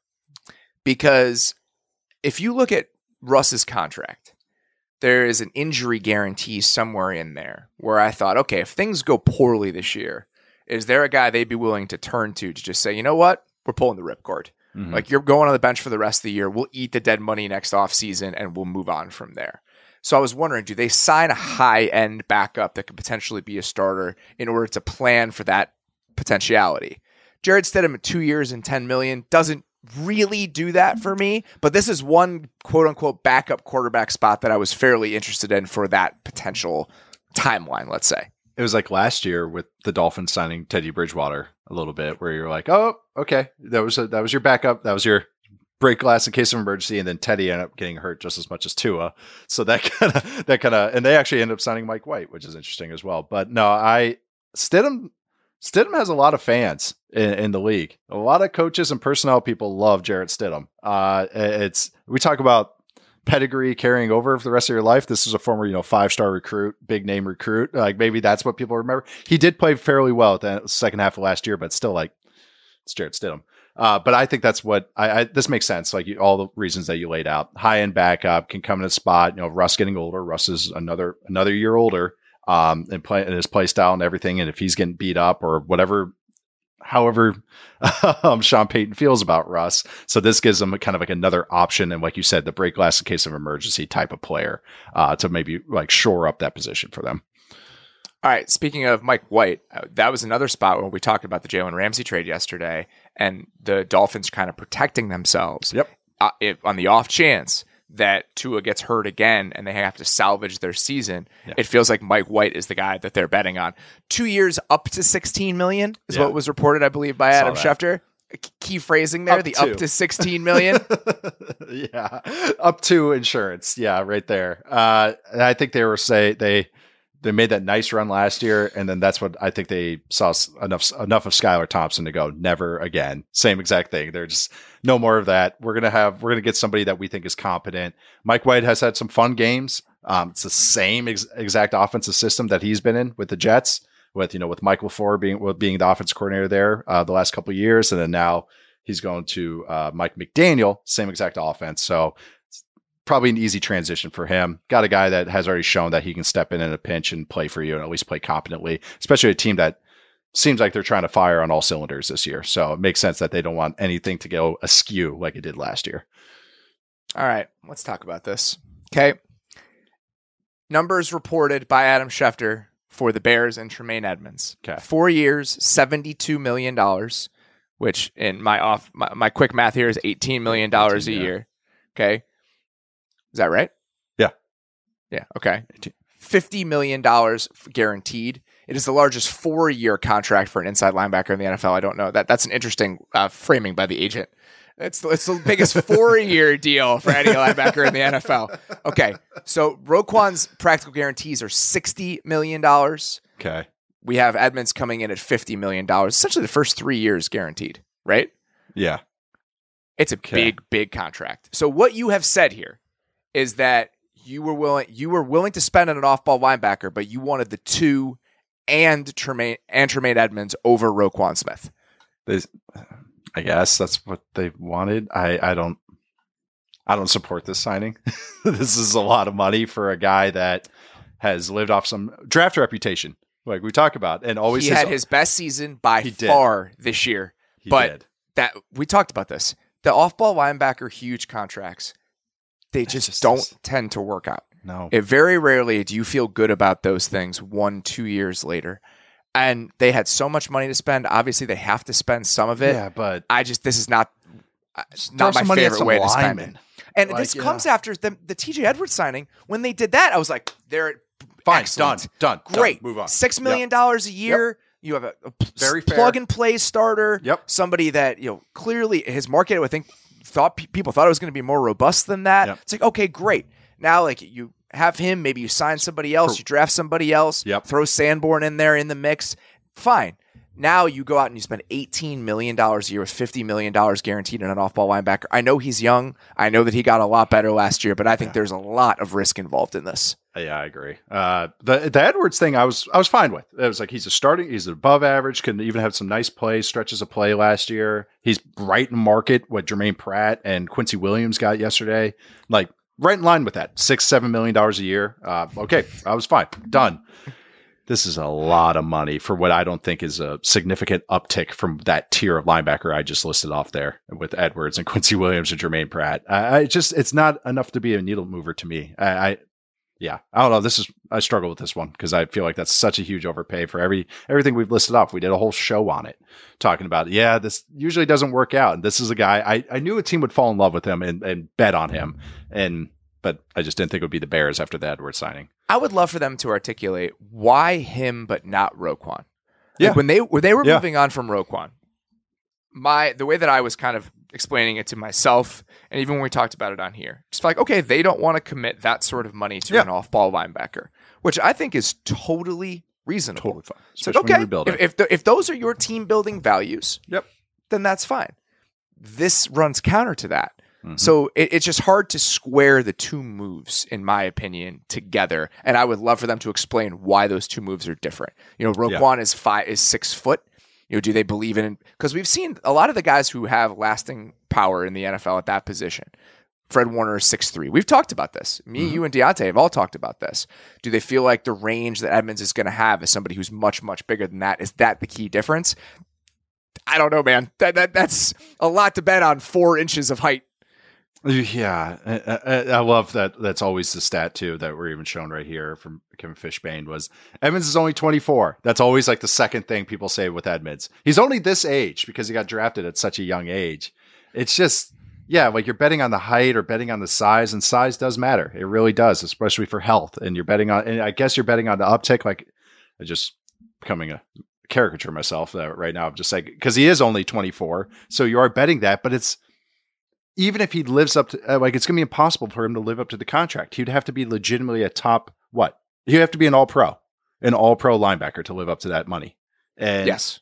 Because if you look at Russ's contract, there is an injury guarantee somewhere in there where I thought, okay, if things go poorly this year, is there a guy they'd be willing to turn to to just say, you know what? We're pulling the ripcord. Mm-hmm. Like, you're going on the bench for the rest of the year. We'll eat the dead money next offseason and we'll move on from there. So I was wondering, do they sign a high-end backup that could potentially be a starter in order to plan for that potentiality? Jarrett Stidham at two years and ten million dollars doesn't really do that for me, but this is one quote-unquote backup quarterback spot that I was fairly interested in for that potential timeline, let's say. It was like last year with the Dolphins signing Teddy Bridgewater a little bit, where you're like, oh, okay, that was a, that was your backup, that was your break glass in case of emergency, and then Teddy ended up getting hurt just as much as Tua, so that kind of that kind of, and they actually ended up signing Mike White, which is interesting as well. But no, I Stidham Stidham has a lot of fans in, in the league. A lot of coaches and personnel people love Jarrett Stidham. Uh, it's we talk about pedigree carrying over for the rest of your life. This is a former, you know, five-star recruit, big name recruit. Like, maybe that's what people remember. He did play fairly well at the second half of last year, but still, like, it's Jarrett Stidham. Uh, but I think that's what I, I this makes sense. Like, you, all the reasons that you laid out, high end backup can come in a spot. You know, Russ getting older. Russ is another another year older, um, and play in his play style and everything. And if he's getting beat up or whatever, however um, Sean Payton feels about Russ. So this gives them a kind of like another option. And like you said, the break glass in case of emergency type of player uh, to maybe like shore up that position for them. All right. Speaking of Mike White, uh, that was another spot where we talked about the Jalen Ramsey trade yesterday and the Dolphins kind of protecting themselves. Yep. Uh, if, on the off chance that Tua gets hurt again and they have to salvage their season, yeah. It feels like Mike White is the guy that they're betting on. Two years up to sixteen million is yeah. what was reported, I believe, by Adam Schefter. Key phrasing there, up the to. up to sixteen million. Yeah. Up to insurance. Yeah, right there. Uh, I think they were say they, they made that nice run last year, and then that's what I think they saw enough enough of Skylar Thompson to go never again. Same exact thing. They're just no more of that. We're gonna have we're gonna get somebody that we think is competent. Mike White has had some fun games. Um, it's the same ex- exact offensive system that he's been in with the Jets, with you know with Mike LaFleur being with being the offensive coordinator there uh, the last couple of years, and then now he's going to uh, Mike McDaniel, same exact offense. So. Probably an easy transition for him. Got a guy that has already shown that he can step in in a pinch and play for you and at least play competently, especially a team that seems like they're trying to fire on all cylinders this year. So it makes sense that they don't want anything to go askew like it did last year. All right, let's talk about this. Okay. Numbers reported by Adam Schefter for the Bears and Tremaine Edmonds. Okay. Four years, seventy-two million dollars, which in my off my, my quick math here is eighteen million dollars a yeah. year. Okay. Is that right? Yeah. Yeah. Okay. fifty million dollars guaranteed. It is the largest four-year contract for an inside linebacker in the N F L. I don't know. that That's an interesting uh, framing by the agent. It's, it's the biggest four-year deal for any linebacker in the N F L. Okay. So Roquan's practical guarantees are sixty million dollars. Okay. We have Edmonds coming in at fifty million dollars. Essentially the first three years guaranteed, right? Yeah. It's a okay. big, big contract. So what you have said here is that you were willing you were willing to spend on an off-ball linebacker, but you wanted the two and Tremaine and Tremaine Edmonds over Roquan Smith. They, I guess that's what they wanted. I, I don't I don't support this signing. This is a lot of money for a guy that has lived off some draft reputation, like we talk about, and always he his, had his best season by far did. this year. He but did. that we talked about this. The off-ball linebacker huge contracts. They just, just don't is. tend to work out. No. It very rarely do you feel good about those things one, two years later. And they had so much money to spend. Obviously, they have to spend some of it. Yeah, but I just this is not not my favorite way to spend it. And like, this yeah. comes after the, the T J Edwards signing. When they did that, I was like, they're fine, excellent. done, done, great. Done. Move on. Six million dollars yep. a year. Yep. You have a, a very plug and play starter. Yep. Somebody that you know clearly his market, I think. Thought people thought it was going to be more robust than that. Yep. It's like, okay, great. Now, like you have him, maybe you sign somebody else, you draft somebody else, yep. throw Sanborn in there in the mix. Fine. Now you go out and you spend eighteen million dollars a year with fifty million dollars guaranteed in an off-ball linebacker. I know he's young. I know that he got a lot better last year, but I think yeah. there's a lot of risk involved in this. Yeah, I agree. Uh, the the Edwards thing, I was I was fine with. It was like he's a starting, he's above average. Could even have some nice plays, stretches of play last year. He's right in market what Jermaine Pratt and Quincy Williams got yesterday. Like right in line with that, six seven million dollars a year. Uh, okay, I was fine, done. This is a lot of money for what I don't think is a significant uptick from that tier of linebacker I just listed off there with Edwards and Quincy Williams and Jermaine Pratt. I, I just it's not enough to be a needle mover to me. I. I Yeah, I don't know. This is I struggle with this one because I feel like that's such a huge overpay for every everything we've listed off. We did a whole show on it, talking about it. Yeah, this usually doesn't work out. And this is a guy I, I knew a team would fall in love with him and, and bet on him, and but I just didn't think it would be the Bears after the Edwards signing. I would love for them to articulate why him but not Roquan. Like yeah, when they when they were yeah. moving on from Roquan, my the way that I was kind of explaining it to myself, and even when we talked about it on here, just like, okay, they don't want to commit that sort of money to yeah. an off-ball linebacker, which I think is totally reasonable. Totally fine. So, okay, if if, the, if those are your team-building values, yep, then that's fine. This runs counter to that. Mm-hmm. So it, it's just hard to square the two moves, in my opinion, together. And I would love for them to explain why those two moves are different. You know, Roquan yeah. is five is six foot. You know, do they believe in? Because we've seen a lot of the guys who have lasting power in the N F L at that position. Fred Warner is six three. We've talked about this. Me, mm-hmm. you, and Deontay have all talked about this. Do they feel like the range that Edmonds is going to have is somebody who's much, much bigger than that? Is that the key difference? I don't know, man. That, that That's a lot to bet on four inches of height. Yeah, I, I, I love that. That's always the stat too that we're even shown right here from Kevin Fishbane was Edmonds is only twenty-four. That's always like the second thing people say with Edmonds. He's only this age because he got drafted at such a young age. It's just, yeah, like you're betting on the height or betting on the size, and size does matter. It really does, especially for health. And you're betting on, and I guess you're betting on the uptick. Like I just becoming a caricature myself uh, right now. I'm just like, because he is only twenty-four. So you are betting that, but it's, even if he lives up to, uh, like, it's going to be impossible for him to live up to the contract. He'd have to be legitimately a top, what? He'd have to be an all pro an all-pro linebacker to live up to that money. And yes.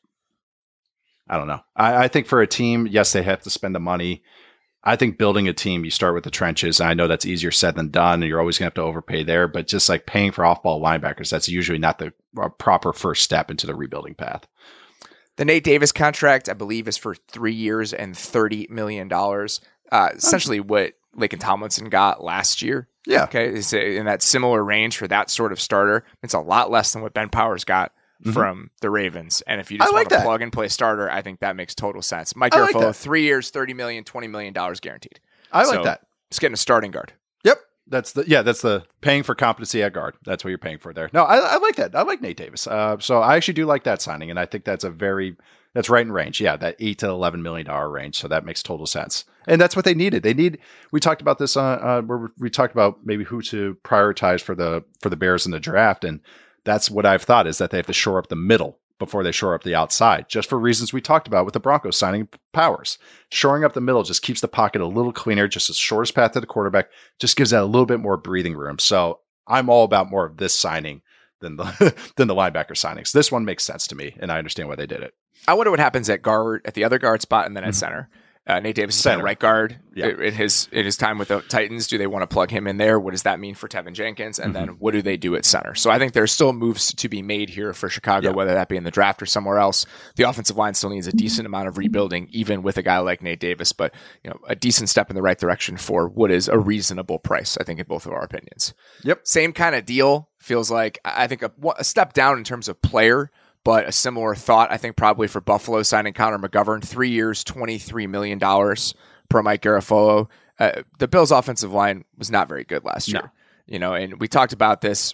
I don't know. I, I think for a team, yes, they have to spend the money. I think building a team, you start with the trenches. And I know that's easier said than done, and you're always going to have to overpay there. But just like paying for off-ball linebackers, that's usually not the uh, proper first step into the rebuilding path. The Nate Davis contract, I believe, is for three years and thirty million dollars. Uh, essentially what Laken Tomlinson got last year. Yeah. Okay. It's in that similar range for that sort of starter. It's a lot less than what Ben Powers got mm-hmm. from the Ravens. And if you just I want like to that. plug and play starter, I think that makes total sense. Mike I like Garafolo, that. three years, thirty million dollars, twenty million dollars guaranteed. I like So, that. It's getting a starting guard. Yep. That's the yeah. That's the paying for competency at guard. That's what you're paying for there. No, I, I like that. I like Nate Davis. Uh, so I actually do like that signing, and I think that's a very that's right in range. Yeah, that eight to eleven million dollar range. So that makes total sense, and that's what they needed. They need. We talked about this. Uh, uh where we talked about maybe who to prioritize for the for the Bears in the draft, and that's what I've thought is that they have to shore up the middle before they shore up the outside, just for reasons we talked about with the Broncos signing Powers. Shoring up the middle just keeps the pocket a little cleaner, just the shortest path to the quarterback, just gives that a little bit more breathing room. So I'm all about more of this signing than the than the linebacker signings. This one makes sense to me, and I understand why they did it. I wonder what happens at guard, at the other guard spot, and then at mm-hmm. center. Uh, Nate Davis is Center. a right guard Yeah. in his in his time with the Titans. Do they want to plug him in there? What does that mean for Tevin Jenkins? And Mm-hmm. then what do they do at center? So I think there's still moves to be made here for Chicago, Yeah. whether that be in the draft or somewhere else. The offensive line still needs a decent amount of rebuilding, even with a guy like Nate Davis, but you know, a decent step in the right direction for what is a reasonable price, I think, in both of our opinions. Yep. Same kind of deal. Feels like, I think, a, a step down in terms of player, but a similar thought, I think, probably for Buffalo signing Connor McGovern, three years, twenty-three million dollars per Mike Garafolo. Uh, the Bills' offensive line was not very good last year, No. you know, and we talked about this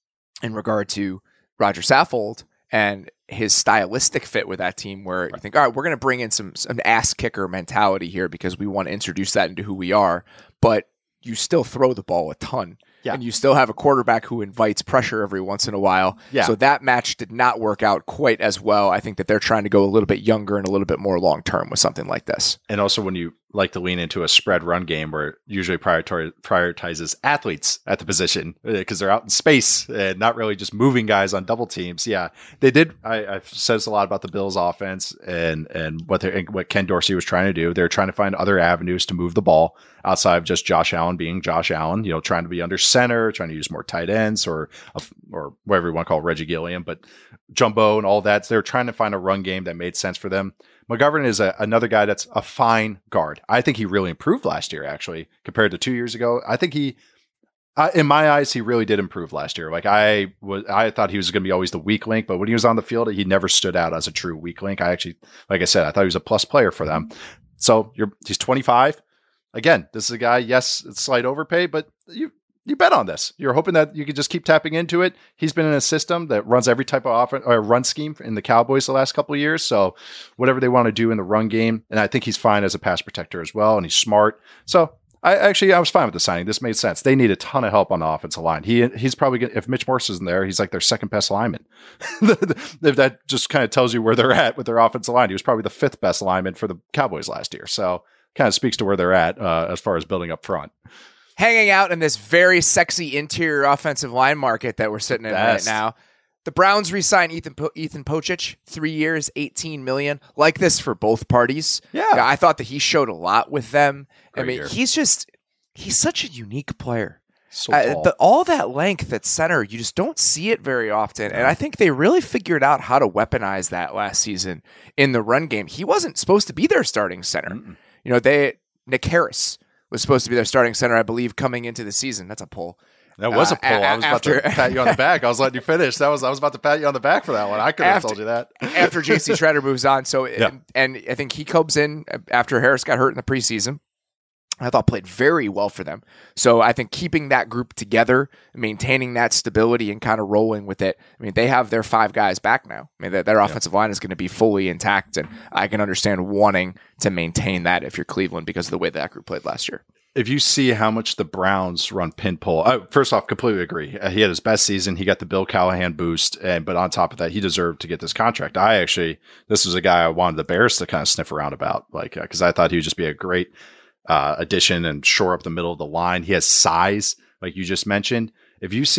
in regard to Roger Saffold and his stylistic fit with that team, where you think, all right, we're going to bring in some some ass kicker mentality here because we want to introduce that into who we are, but you still throw the ball a ton. Yeah. And you still have a quarterback who invites pressure every once in a while. Yeah. So that match did not work out quite as well. I think that they're trying to go a little bit younger and a little bit more long term with something like this. And also when you like to lean into a spread run game where it usually prioritor- prioritizes athletes at the position because they're out in space and not really just moving guys on double teams. Yeah, they did. I, I've said this a lot about the Bills offense and, and what they what Ken Dorsey was trying to do. They're trying to find other avenues to move the ball outside of just Josh Allen being Josh Allen, you know, trying to be under center, trying to use more tight ends or, or whatever you want to call Reggie Gilliam, but Jumbo and all that. So they're trying to find a run game that made sense for them. McGovern is a, another guy that's a fine guard. I think he really improved last year, actually, compared to two years ago. I think he, uh, in my eyes, he really did improve last year. Like I was, I thought he was going to be always the weak link, but when he was on the field, he never stood out as a true weak link. I actually, like I said, I thought he was a plus player for them. So you're, he's twenty-five. Again, this is a guy, yes, it's slight overpay, but you, you bet on this. You're hoping that you could just keep tapping into it. He's been in a system that runs every type of offense or run scheme in the Cowboys the last couple of years. So whatever they want to do in the run game, and I think he's fine as a pass protector as well, and he's smart. So I actually I was fine with the signing. This made sense. They need a ton of help on the offensive line. He he's probably gonna, if Mitch Morse isn't there, he's like their second best lineman. If that just kind of tells you where they're at with their offensive line, he was probably the fifth best lineman for the Cowboys last year. So kind of speaks to where they're at uh, as far as building up front. Hanging out in this very sexy interior offensive line market that we're sitting in Best. right now. The Browns re-signed Ethan po- Ethan Pocic, three years, eighteen million dollars. Like this for both parties. Yeah. I thought that he showed a lot with them. Great I mean, year. he's just, he's such a unique player. So Uh, tall. the, all that length at center, you just don't see it very often. And I think they really figured out how to weaponize that last season in the run game. He wasn't supposed to be their starting center. Mm-mm. You know, they Nick Harris was supposed to be their starting center, I believe, coming into the season. That's a pull. That was a Uh, pull. a- I was after- about to pat you on the back. I was letting you finish. That was I was about to pat you on the back for that one. I could have After- told you that. after J C Shredder moves on. So, Yeah. and, and I think he comes in after Harris got hurt in the preseason. I thought played very well for them. So I think keeping that group together, maintaining that stability and kind of rolling with it. I mean, they have their five guys back now. I mean, their, their offensive line is going to be fully intact. And I can understand wanting to maintain that if you're Cleveland because of the way that group played last year. If you see how much the Browns run pin pull, uh, first off, completely agree. Uh, he had his best season. He got the Bill Callahan boost, and but on top of that, he deserved to get this contract. I actually, this was a guy I wanted the Bears to kind of sniff around about, like because uh, I thought he would just be a great uh, addition and shore up the middle of the line. He has size, like you just mentioned. If you see the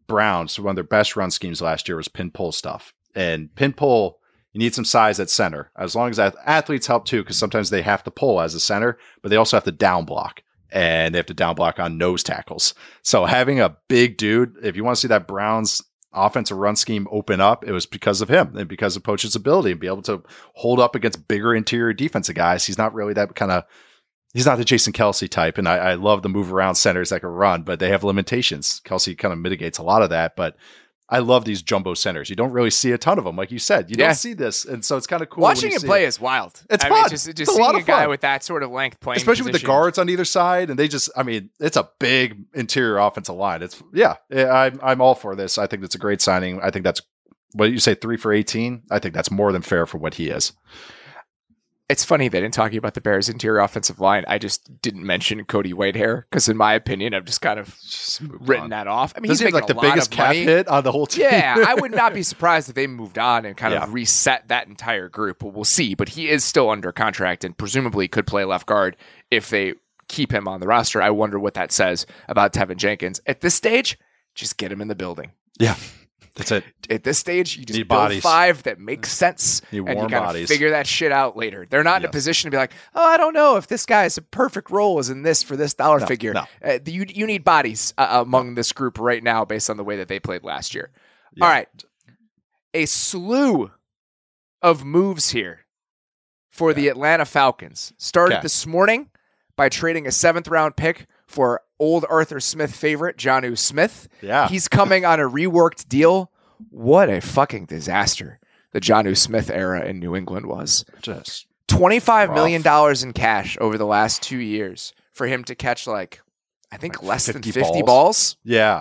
Browns, one of their best run schemes last year was pin pull stuff. And pin pull, you need some size at center. As long as athletes help too, because sometimes they have to pull as a center, but they also have to down block. And they have to down block on nose tackles. So having a big dude, if you want to see that Browns offensive run scheme open up, it was because of him and because of Poach's ability to be able to hold up against bigger interior defensive guys. He's not really that kind of, he's not the Jason Kelsey type. And I, I love the move around centers that can run, but they have limitations. Kelsey kind of mitigates a lot of that, but I love these jumbo centers. You don't really see a ton of them. Like you said, you yeah. don't see this. And so it's kind of cool. Watching him play it. is wild. It's I fun. Mean, just just it's seeing a, a guy with that sort of length playing Especially position. with the guards on either side. And they just, I mean, it's a big interior offensive line. It's, yeah, I'm, I'm all for this. I think that's a great signing. I think that's, what you say, three for eighteen? I think that's more than fair for what he is. It's funny that in talking about the Bears' interior offensive line, I just didn't mention Cody Whitehair because, in my opinion, I've just kind of just written on. that off. I mean, Does he's he have like the biggest cap money. hit on the whole team. Yeah, I would not be surprised if they moved on and kind yeah. of reset that entire group. But we'll see. But he is still under contract and presumably could play left guard if they keep him on the roster. I wonder what that says about Tevin Jenkins. At this stage, just get him in the building. Yeah. That's it. At this stage, you just Need build bodies. five that make sense, Need and you warm kind bodies. of figure that shit out later. They're not in Yes. a position to be like, oh, I don't know if this guy's a perfect role is in this for this dollar No, figure. no. Uh, you you need bodies uh, among this group right now based on the way that they played last year. Yeah. All right, a slew of moves here for the Atlanta Falcons. Started Okay. this morning by trading a seventh round pick for old Arthur Smith favorite Jonnu Smith. Yeah. He's coming on a reworked deal. What a fucking disaster the Jonnu Smith era in New England was. Just twenty-five rough. million dollars in cash over the last two years for him to catch like, I think Like less than fifty fifty balls. balls? Yeah.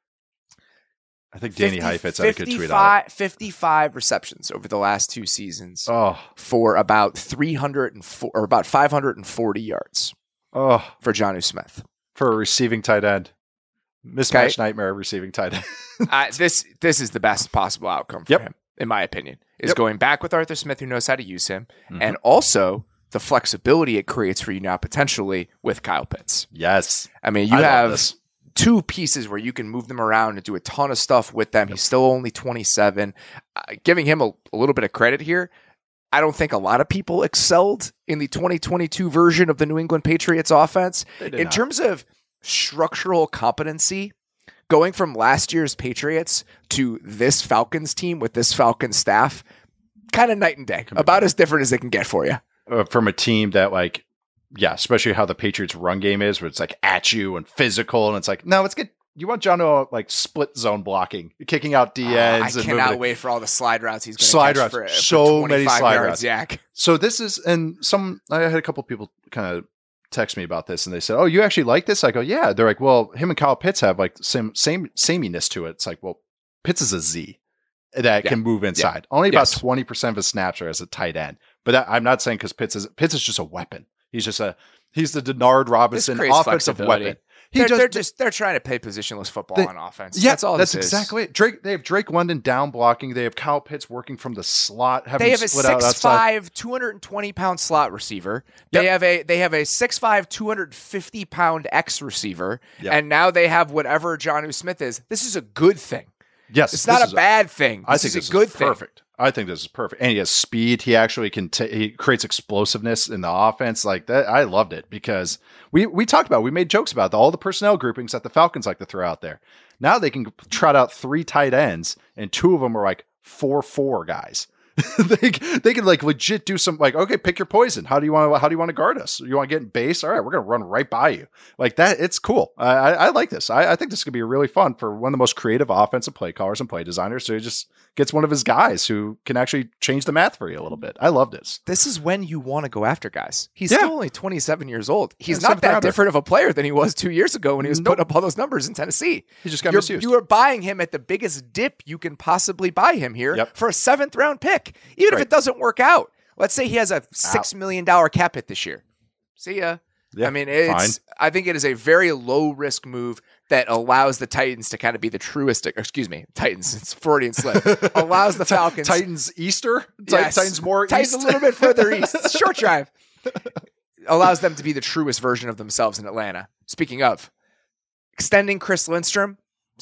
I think Danny fifty, Heifetz had a good tweet on it. fifty-five, fifty-five receptions over the last two seasons Oh, for about three hundred four or about five hundred forty yards oh, for Jonnu Smith. for a receiving tight end. Mismatch nightmare receiving tight end. uh, this this is the best possible outcome for Yep. him, in my opinion, is Yep. going back with Arthur Smith, who knows how to use him, Mhm. and also the flexibility it creates for you now potentially with Kyle Pitts. Yes. I mean, you I love have this. two pieces where you can move them around and do a ton of stuff with them. He's still only twenty-seven. Uh, giving him a, a little bit of credit here, I don't think a lot of people excelled in the twenty twenty-two version of the New England Patriots offense. They did In not. terms of structural competency, going from last year's Patriots to this Falcons team with this Falcons staff, kind of night and day. About as different as they can get for you. Uh, from a team that like, yeah, especially how the Patriots run game is, where it's like at you and physical, and it's like, no, let's get, you want John to like split zone blocking, kicking out D Uh, I Ns. and cannot moving it. wait for all the slide routes he's going to Slide catch routes. for, So for many twenty-five slide yards, routes. Yak. So this is, and some, I had a couple people kind of text me about this, and they said, "Oh, you actually like this?" I go, "Yeah." They're like, "Well, him and Kyle Pitts have like same same sameness to it." It's like, well, Pitts is a Z that Yeah. can move inside. Yeah. Only about Yes. twenty percent of his snaps are as a tight end, but that, I'm not saying because Pitts is Pitts is just a weapon. He's just a he's the Denard Robinson creates offensive flexibility. weapon. He They're, just, they're just they're trying to play positionless football They- on offense. yeah, that's all. That's this is. exactly it. Drake. They have Drake London down blocking. They have Kyle Pitts working from the slot. Having They have a split out six outside. five, two hundred twenty pound slot receiver. They Yep. have a they have a six five, two hundred fifty pound X receiver, Yep. and now they have whatever Jonnu Smith is. This is a good thing. Yes, It's this not is a bad thing. This I think is this a good is thing. perfect. I think this is perfect, and he has speed. He actually can. T- he creates explosiveness in the offense like that. I loved it because we we talked about. It. We made jokes about the, all the personnel groupings that the Falcons like to throw out there. Now they can trot out three tight ends, and two of them are like four four guys. they they can like legit do some like, okay, pick your poison. How do you want to how do you want to guard us? You want to get in base? All right, we're gonna run right by you like that. It's cool. I, I, I like this. I, I think this could be really fun for one of the most creative offensive play callers and play designers. So he just gets one of his guys who can actually change the math for you a little bit. I love this. This is when you want to go after guys. He's Yeah. still only twenty-seven years old. He's Yeah, not seventh that rounder. different of a player than he was two years ago when he was Nope. putting up all those numbers in Tennessee. He just got You're, misused. you are buying him at the biggest dip you can possibly buy him here Yep. for a seventh round pick. Even if Right. it doesn't work out. Let's say he has a six million dollar cap hit this year. See ya. Yeah, I mean, it's. fine. I think it is a very low risk move that allows the Titans to kind of be the truest. Excuse me, Titans. It's Freudian slip. Allows the Falcons. Titans Easter? Yes. Titans more Titans east? a little bit further east. Short drive. Allows them to be the truest version of themselves in Atlanta. Speaking of, extending Chris Lindstrom,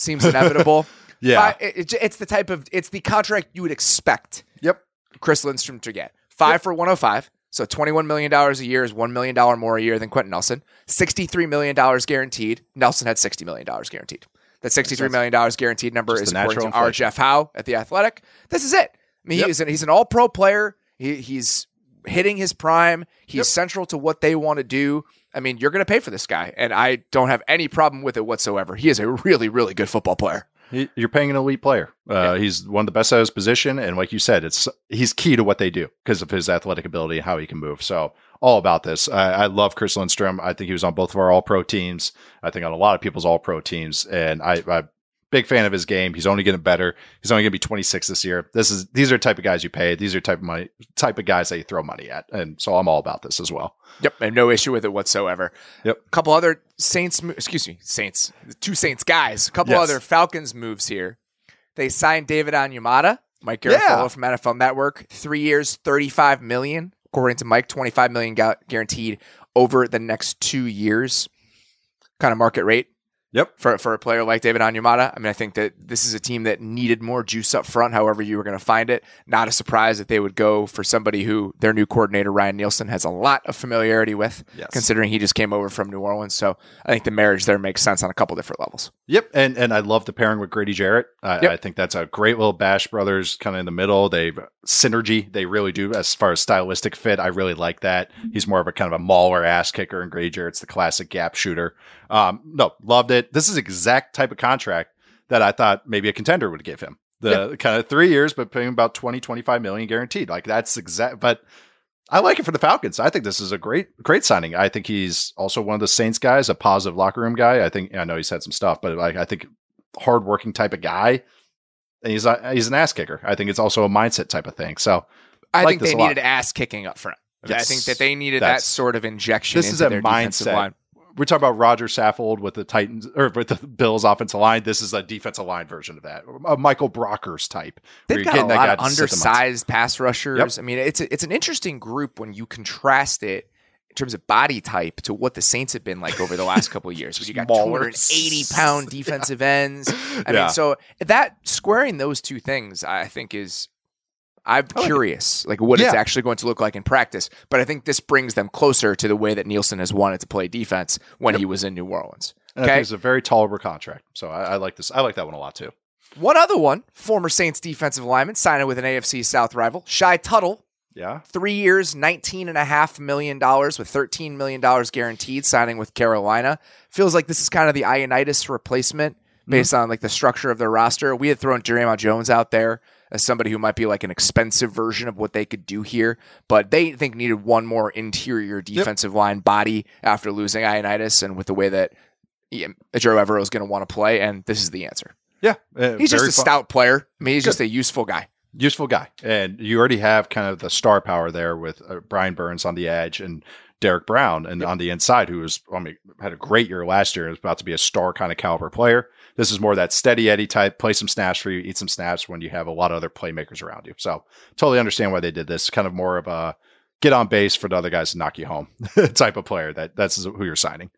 seems inevitable. Yeah. Five, it, it's the type of, it's the contract you would expect Yep. Chris Lindstrom to get. Five yep. for one oh five. So twenty-one million dollars a year is one million dollars more a year than Quentin Nelson. sixty-three million dollars guaranteed. Nelson had sixty million dollars guaranteed. That sixty-three million dollars guaranteed number is according to our Jeff Howe at The Athletic. This is it. I mean, yep. he's, an, he's an all-pro player. He, he's hitting his prime. He's yep. central to what they want to do. I mean, you're going to pay for this guy, and I don't have any problem with it whatsoever. He is a really, really good football player. He, you're paying an elite player. Uh, yeah. He's one of the best at his position, and like you said, it's he's key to what they do because of his athletic ability and how he can move. So all about this. I, I love Chris Lindstrom. I think he was on both of our All-Pro teams. I think on a lot of people's All-Pro teams, and I, I'm big fan of his game. He's only getting better. He's only going to be twenty-six this year. This is these are the type of guys you pay. These are type of money, type of guys that you throw money at, and so I'm all about this as well. Yep, I have no issue with it whatsoever. Yep. A couple other Saints, excuse me, Saints, two Saints guys. A couple yes. other Falcons moves here. They signed David Onyemata, Mike Garafolo yeah. from N F L Network, three years, thirty-five million dollars, according to Mike, twenty-five million dollars guaranteed over the next two years. Kind of market rate. Yep. For for a player like David Onyemata. I mean, I think that this is a team that needed more juice up front, however you were going to find it. Not a surprise that they would go for somebody who their new coordinator, Ryan Nielsen, has a lot of familiarity with, yes. considering he just came over from New Orleans. So I think the marriage there makes sense on a couple different levels. Yep. And and I love the pairing with Grady Jarrett. I, yep. I think that's a great little Bash Brothers kind of in the middle. They've synergy. They really do as far as stylistic fit. I really like that. He's more of a kind of a mauler ass kicker, and Grady Jarrett's the classic gap shooter. Um, no, loved it. This is exact type of contract that I thought maybe a contender would give him. The yeah. kind of three years, but paying about twenty, twenty-five million guaranteed. Like that's exact, but I like it for the Falcons. I think this is a great, great signing. I think he's also one of the Saints guys, a positive locker room guy. I think, I know he's had some stuff, but like, I think hardworking type of guy. And he's a, he's an ass kicker. I think it's also a mindset type of thing. So I, I like think they needed lot. ass kicking up front. Yes. I think that they needed that sort of injection. This into is a their mindset. Line. We're talking about Roger Saffold with the Titans or with the Bills offensive line. This is a defensive line version of that. A Michael Brockers type. They've got a lot of undersized pass rushers. Yep. I mean, it's a, it's an interesting group when you contrast it in terms of body type to what the Saints have been like over the last couple of years. When you got two hundred eighty pound defensive yeah. ends. I yeah. mean, so that squaring those two things, I think is. I'm like curious, it. like what yeah. it's actually going to look like in practice. But I think this brings them closer to the way that Nielsen has wanted to play defense when yep. he was in New Orleans. And okay? I think it's a very tolerable contract. So I, I like this. I like that one a lot too. One other one, former Saints defensive lineman, signing with an A F C South rival, Shy Tuttle. Yeah. Three years, nineteen point five million dollars with thirteen million dollars guaranteed, signing with Carolina. Feels like this is kind of the Ioannidis replacement based mm-hmm. on like the structure of their roster. We had thrown Jeremiah Jones out there as somebody who might be like an expensive version of what they could do here, but they think needed one more interior defensive yep. line body after losing Ioannidis and with the way that yeah, Joe Evero is going to want to play, and this is the answer. Yeah. Uh, he's just a fun. stout player. I mean, he's Good. just a useful guy. Useful guy. And you already have kind of the star power there with uh, Brian Burns on the edge and Derek Brown and yep. on the inside, who was, I mean, had a great year last year and is about to be a star kind of caliber player. This is more that steady Eddie type, play some snaps for you, eat some snaps when you have a lot of other playmakers around you. So totally understand why they did this. Kind of more of a get on base for the other guys to knock you home type of player. That That's who you're signing.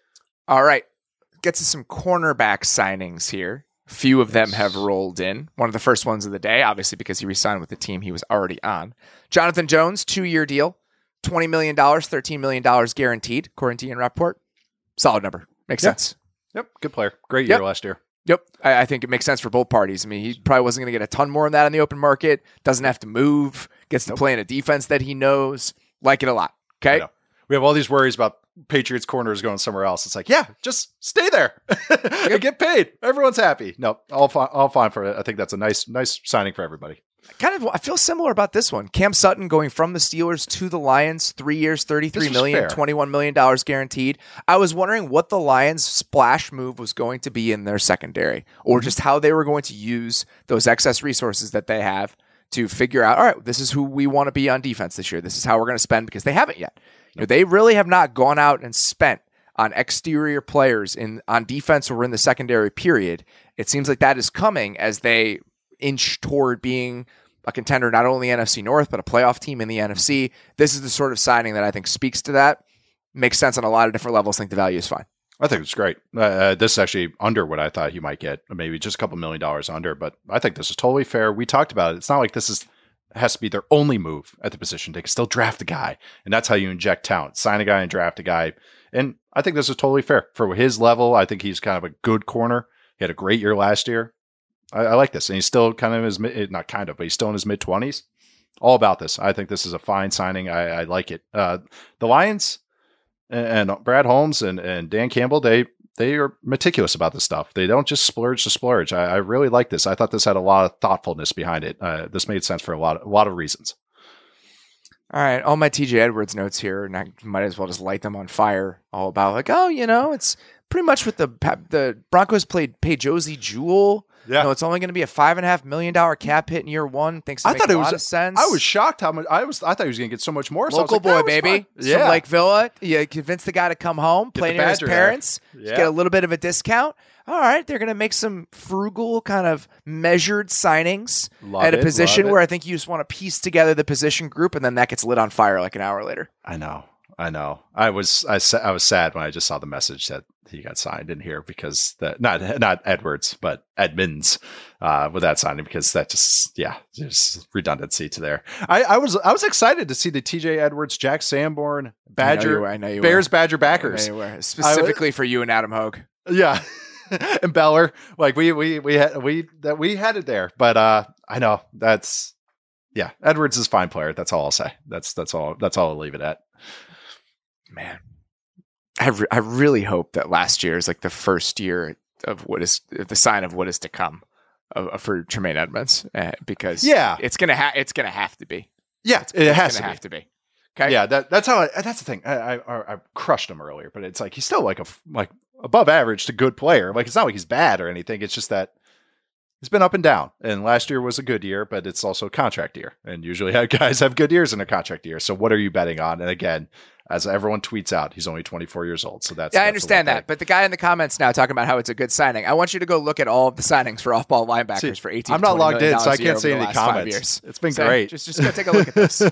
All right. Get to some cornerback signings here. Few of yes. them have rolled in. One of the first ones of the day, obviously because he re-signed with the team he was already on. Jonathan Jones, two-year deal, twenty million dollars, thirteen million dollars guaranteed, according to Ian Rappaport. Solid number. Makes yeah. sense. Yep, good player. Great year yep. last year. Yep, I, I think it makes sense for both parties. I mean, he probably wasn't going to get a ton more than that in the open market. Doesn't have to move. Gets to nope. play in a defense that he knows. Like it a lot. Okay? We have all these worries about Patriots corners going somewhere else. It's like, yeah, just stay there. Get paid. Everyone's happy. No, all fine, all fine for it. I think that's a nice, nice signing for everybody. Kind of, I feel similar about this one. Cam Sutton going from the Steelers to the Lions, three years, thirty-three million dollars, twenty-one million dollars guaranteed. I was wondering what the Lions' splash move was going to be in their secondary, or mm-hmm. just how they were going to use those excess resources that they have to figure out, all right, this is who we want to be on defense this year. This is how we're going to spend, because they haven't yet. You know, they really have not gone out and spent on exterior players in on defense or in the secondary period. It seems like that is coming as they inch toward being a contender, not only N F C North, but a playoff team in the N F C. This is the sort of signing that I think speaks to that. Makes sense on a lot of different levels. I think the value is fine. I think it's great. Uh, this is actually under what I thought he might get, maybe just a couple million dollars under, but I think this is totally fair. We talked about it. It's not like this is has to be their only move at the position. They can still draft a guy, and that's how you inject talent. Sign a guy and draft a guy. And I think this is totally fair. For his level, I think he's kind of a good corner. He had a great year last year. I, I like this. And he's still kind of his, not kind of, but he's still in his mid-twenties. All about this. I think this is a fine signing. I, I like it. Uh, the Lions and, and Brad Holmes and, and Dan Campbell, they they are meticulous about this stuff. They don't just splurge to splurge. I, I really like this. I thought this had a lot of thoughtfulness behind it. Uh, this made sense for a lot, a lot of reasons. All right, all my T J Edwards notes here, and I might as well just light them on fire. All about like, oh, you know, it's pretty much what the the Broncos played pay Josie Jewell. Yeah, you know, it's only going to be a five and a half million dollar cap hit in year one. Thinks it I makes thought it a was lot of sense. I was shocked how much I was. I thought he was going to get so much more. So Local like, boy, baby, yeah, from Lake Villa. You convince the guy to come home, play near his parents, yeah. get a little bit of a discount. All right, they're going to make some frugal, kind of measured signings love at a it, position where I think you just want to piece together the position group, and then that gets lit on fire like an hour later. I know, I know. I was, I, I was sad when I just saw the message that he got signed in here because that not not Edwards, but Edmonds uh, with that signing because that just yeah, there's redundancy to there. I, I was I was excited to see the T J Edwards, Jack Sanborn, Badger, I know you, I know you Bears, were. Badger backers, I know you were. Specifically I, for you and Adam Hogue. Yeah. And Beller, like we we we had we that we had it there, but uh, I know that's yeah. Edwards is a fine player. That's all I'll say. That's that's all. That's all I'll leave it at. Man, I re- I really hope that last year is like the first year of what is the sign of what is to come uh, for Tremaine Edmonds uh, because yeah, it's gonna ha- it's gonna have to be. Yeah, it's, it it's has gonna to have be. to be. Okay. Yeah, that that's how. I, that's the thing. I, I I crushed him earlier, but it's like he's still like a like. above average to good player. Like it's not like he's bad or anything. It's just that he's been up and down. And last year was a good year, but it's also a contract year. And usually guys have good years in a contract year. So what are you betting on? And again, as everyone tweets out, he's only twenty-four years old. So that's yeah, I that's understand that. But the guy in the comments now talking about how it's a good signing. I want you to go look at all of the signings for off-ball linebackers See, for eighteen. I'm not logged in, so I can't see any comments. comments. It's been so great. Just just go take a look at this.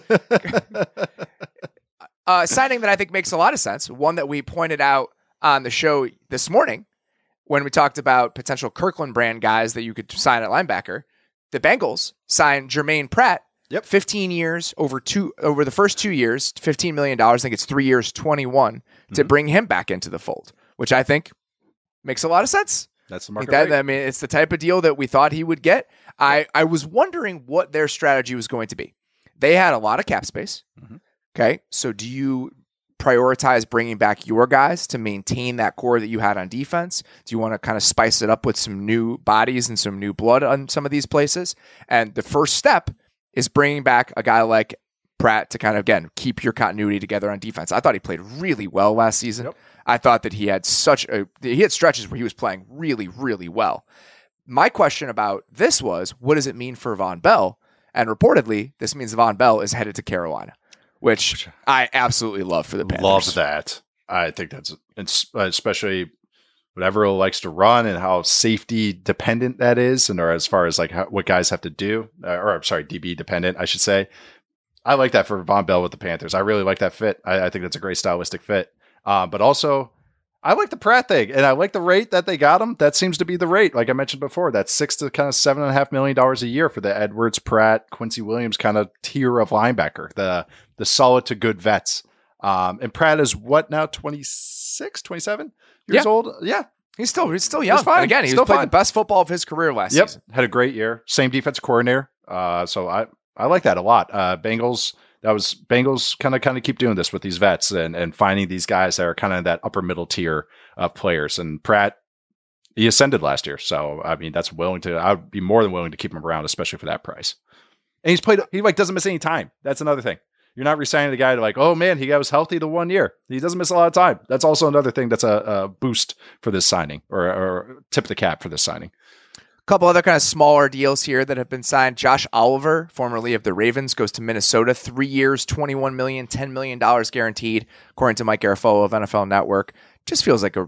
uh, signing that I think makes a lot of sense. One that we pointed out on the show this morning when we talked about potential Kirkland brand guys that you could sign at linebacker. The Bengals signed Jermaine Pratt. Yep. fifteen years over two over the first two years, fifteen million dollars. I think it's three years, twenty-one mm-hmm. to bring him back into the fold, which I think makes a lot of sense. That's the market. I, that, I mean, it's the type of deal that we thought he would get. I, I was wondering what their strategy was going to be. They had a lot of cap space. Mm-hmm. Okay. So do you prioritize bringing back your guys to maintain that core that you had on defense? Do you want to kind of spice it up with some new bodies and some new blood on some of these places? And the first step is bringing back a guy like Pratt to kind of, again, keep your continuity together on defense. I thought he played really well last season. Yep. I thought that he had such a, he had stretches where he was playing really, really well. My question about this was, what does it mean for Von Bell? And reportedly, this means Von Bell is headed to Carolina, which I absolutely love for the Panthers. Love that. I think that's, especially whatever he likes to run and how safety dependent that is, and or as far as like how, what guys have to do, uh, or I'm sorry, D B dependent, I should say. I like that for Von Bell with the Panthers. I really like that fit. I, I think that's a great stylistic fit. Uh, but also, I like the Pratt thing, and I like the rate that they got him. That seems to be the rate, like I mentioned before. That's six to kind of seven and a half million dollars a year for the Edwards, Pratt, Quincy Williams kind of tier of linebacker, the the solid to good vets. Um, and Pratt is what now, twenty-six, twenty-seven years yeah. old? Yeah. He's still he's still young. He's fine. And again, he still was played fine. the best football of his career last yep. season. Had a great year. Same defensive coordinator. Uh, so I, I like that a lot. Uh, Bengals, that was Bengals kind of kind of keep doing this with these vets and, and finding these guys that are kind of that upper middle tier of players. And Pratt, he ascended last year. So, I mean, that's willing to, I would be more than willing to keep him around, especially for that price. And he's played, he like doesn't miss any time. That's another thing. You're not re-signing the guy to like, oh man, he was healthy the one year. He doesn't miss a lot of time. That's also another thing that's a, a boost for this signing, or, or tip the cap for this signing. A couple other kind of smaller deals here that have been signed. Josh Oliver, formerly of the Ravens, goes to Minnesota. Three years, twenty-one million dollars, ten million dollars guaranteed, according to Mike Garafolo of N F L Network. Just feels like a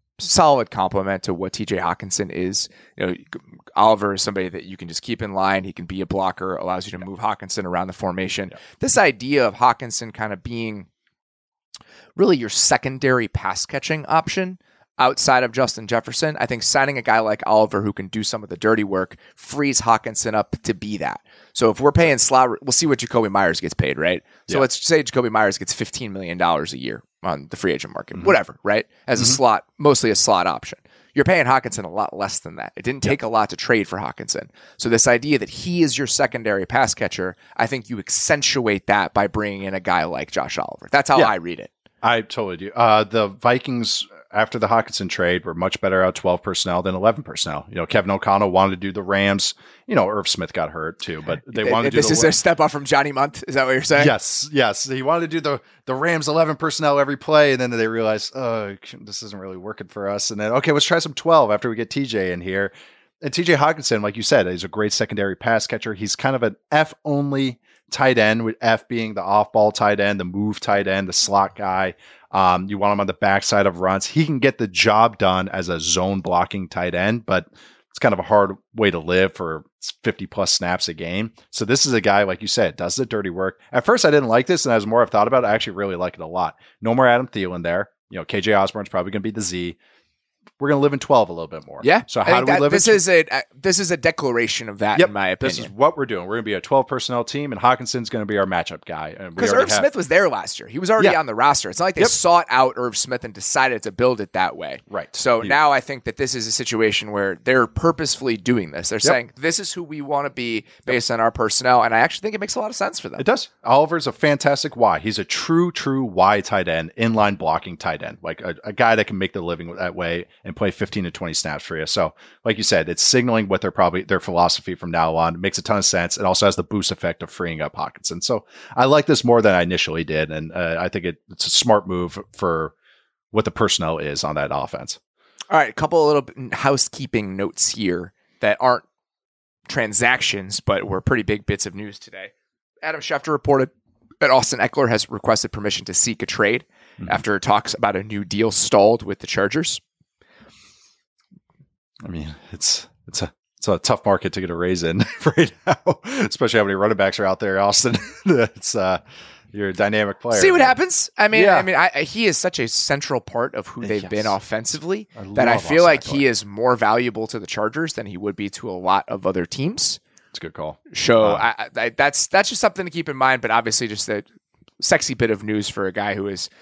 solid compliment to what T J Hawkinson is. You know, Oliver is somebody that you can just keep in line. He can be a blocker, allows you to move Hawkinson around the formation. Yeah. This idea of Hawkinson kind of being really your secondary pass catching option, outside of Justin Jefferson, I think signing a guy like Oliver who can do some of the dirty work frees Hawkinson up to be that. So if we're paying slot, we'll see what Jacoby Myers gets paid, right? So Yeah. let's say Jacoby Myers gets fifteen million dollars a year on the free agent market, Mhm. whatever, right? As a Mhm. slot, mostly a slot option. You're paying Hawkinson a lot less than that. It didn't take a lot to trade for Hawkinson. So this idea that he is your secondary pass catcher, I think you accentuate that by bringing in a guy like Josh Oliver. That's how Yeah. I read it. I totally do. Uh, the Vikings, after the Hawkinson trade, were much better out twelve personnel than eleven personnel. You know, Kevin O'Connell wanted to do the Rams. You know, Irv Smith got hurt too, but they wanted to do This the is a step up from Johnny Munt. Is that what you're saying? Yes, yes. He wanted to do the, the Rams eleven personnel every play, and then they realized, oh, this isn't really working for us. And then, okay, let's try some twelve after we get T J in here. And T J Hawkinson, like you said, is a great secondary pass catcher. He's kind of an F-only tight end, with F being the off-ball tight end, the move tight end, the slot guy. Um, you want him on the backside of runs. He can get the job done as a zone blocking tight end, but it's kind of a hard way to live for fifty plus snaps a game. So this is a guy, like you said, does the dirty work. At first, I didn't like this, and as more I've thought about it, I actually really like it a lot. No more Adam Thielen there. You know, K J Osborne's probably going to be the Z. We're going to live in twelve a little bit more. Yeah. So I how think do we that live this in is a uh, this is a declaration of that, Yep. in my opinion. This is what we're doing. We're going to be a twelve personnel team, and Hawkinson's going to be our matchup guy. And we Because already Irv have- Smith was there last year. He was already Yeah. on the roster. It's not like they Yep. sought out Irv Smith and decided to build it that way. Right. So He- now I think that this is a situation where they're purposefully doing this. They're Yep. saying, this is who we want to be based on our personnel. And I actually think it makes a lot of sense for them. It does. Oliver's a fantastic Y. He's a true, true Y tight end, inline blocking tight end, like a, a guy that can make the living that way and play fifteen to twenty snaps for you. So, like you said, it's signaling what they're probably their philosophy from now on. It makes a ton of sense. It also has the boost effect of freeing up Hawkinson. So, I like this more than I initially did, and uh, I think it, it's a smart move for what the personnel is on that offense. All right, a couple of little bit housekeeping notes here that aren't transactions, but were pretty big bits of news today. Adam Schefter reported that Austin Eckler has requested permission to seek a trade Mhm. after talks about a new deal stalled with the Chargers. I mean, it's it's a it's a tough market to get a raise in right now, especially how many running backs are out there, Austin. It's uh, you're a dynamic player. See what happens. I mean, Yeah. I mean, I, I- he is such a central part of who they've Yes. been offensively I that I love feel Austin like Eckler. he is more valuable to the Chargers than he would be to a lot of other teams. It's a good call. So Uh, I, I, that's that's just something to keep in mind. But obviously, just a sexy bit of news for a guy who is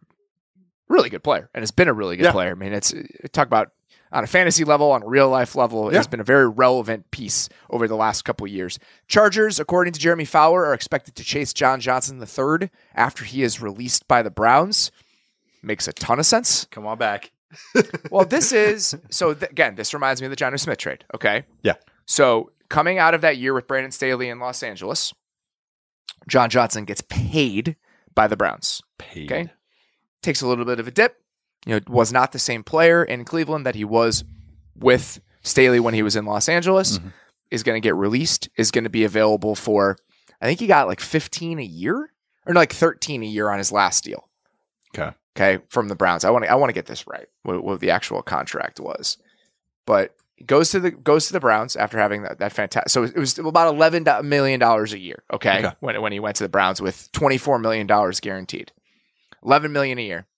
a really good player and has been a really good Yeah. player. I mean, it's talk about on a fantasy level, on a real life level, Yeah. it's been a very relevant piece over the last couple of years. Chargers, according to Jeremy Fowler, are expected to chase John Johnson the third after he is released by the Browns. Makes a ton of sense. Come on back. Well, this is so th- again, this reminds me of the Jonnu Smith trade. Okay. Yeah. So coming out of that year with Brandon Staley in Los Angeles, John Johnson gets paid by the Browns. Paid. Okay. Takes a little bit of a dip. You know, was not the same player in Cleveland that he was with Staley when he was in Los Angeles. Mm-hmm. Is going to get released. Is going to be available for, I think he got like fifteen a year or no, like thirteen a year on his last deal. Okay. Okay, from the Browns. I want to I want to get this right. What, what the actual contract was, but he goes to the goes to the Browns after having that that fantastic. So it was about eleven million dollars a year. Okay, Okay. when when he went to the Browns with twenty four million dollars guaranteed, eleven million a year.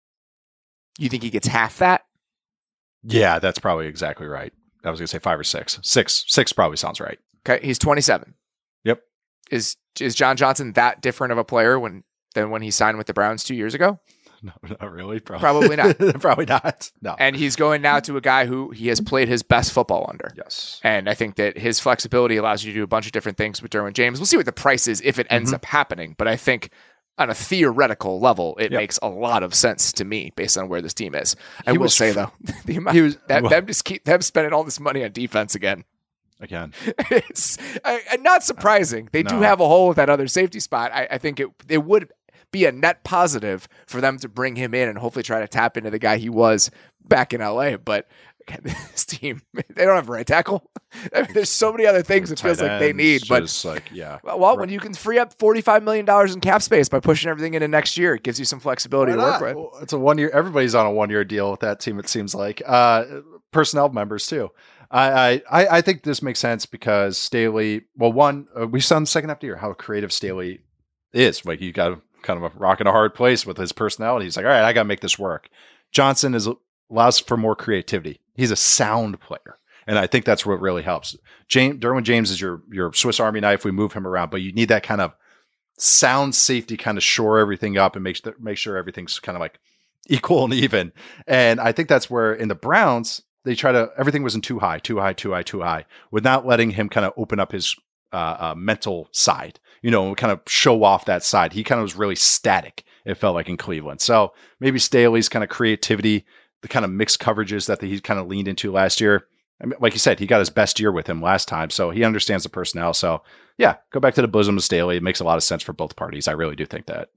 You think he gets half that? Yeah, that's probably exactly right. I was going to say five or six. Six. Six probably sounds right. Okay, he's twenty seven. Yep. Is is John Johnson that different of a player when than when he signed with the Browns two years ago? No, not really. Probably, Probably not. probably not. No. And he's going now to a guy who he has played his best football under. Yes. And I think that his flexibility allows you to do a bunch of different things with Derwin James. We'll see what the price is if it ends Mhm. up happening. But I think on a theoretical level, it Yep. makes a lot of sense to me based on where this team is. I He will was say f- though, the amount, he was- that, well- them just keep them spending all this money on defense again. Again. It's uh, not surprising. They do No. have a hole with that other safety spot. I, I think it it would be a net positive for them to bring him in and hopefully try to tap into the guy he was back in L A. But again, this team, they don't have a right tackle. I mean, there's so many other things it feels Tight like they ends, need. But just like, yeah. well, when you can free up forty-five million dollars in cap space by pushing everything into next year, it gives you some flexibility Why to work not? with. Well, It's a one year. Everybody's on a one year deal with that team. It seems like uh, personnel members too. I, I I think this makes sense because Staley. Well, one uh, we saw in the second half of the year how creative Staley is. Like you got kind of a rock in a hard place with his personality. He's like, all right, I got to make this work. Johnson is allows for more creativity. He's a sound player. And I think that's what really helps. James, Derwin James is your, your Swiss Army knife. We move him around, but you need that kind of sound safety, kind of shore everything up and make, make sure everything's kind of like equal and even. And I think that's where in the Browns, they try to, everything wasn't too high, too high, too high, too high, without letting him kind of open up his uh, uh, mental side, you know, kind of show off that side. He kind of was really static, it felt like, in Cleveland. So maybe Staley's kind of creativity, the kind of mixed coverages that he kind of leaned into last year. I mean, like you said, he got his best year with him last time, so he understands the personnel. So yeah, go back to the bosom of Staley. It makes a lot of sense for both parties. I really do think that.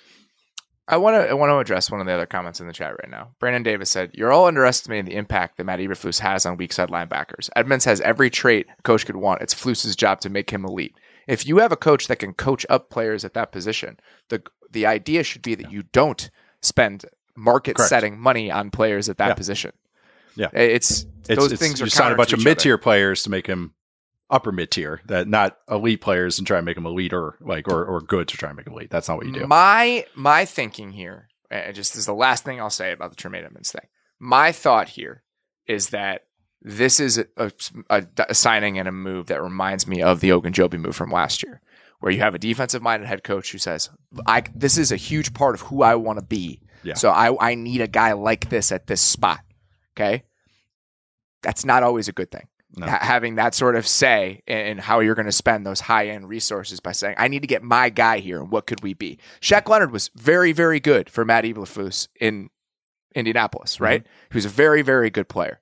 I want to I want to address one of the other comments in the chat right now. Brandon Davis said, "You're all underestimating the impact that Matt Eberflus has on weak side linebackers. Edmonds has every trait a coach could want. It's Flus's job to make him elite. If you have a coach that can coach up players at that position, the the idea should be that you don't spend market-setting money on players at that yeah. position. Yeah, it's, it's those it's, things are you sign a bunch of mid mid-tier players to make him upper mid-tier, that not elite players and try and make them elite or like or or good to try and make them elite. That's not what you do. My my thinking here, and just this is the last thing I'll say about the Tremaine Edmonds thing. My thought here is that this is a, a, a signing and a move that reminds me of the Ogunjobi move from last year, where you have a defensive-minded head coach who says, "I this is a huge part of who I want to be. Yeah. So I I need a guy like this at this spot." Okay, that's not always a good thing. No. Ha- having that sort of say in how you're going to spend those high-end resources by saying, I need to get my guy here, and what could we be? Shaq Leonard was very, very good for Matt Eberflus in Indianapolis, right? Mm-hmm. He was a very, very good player.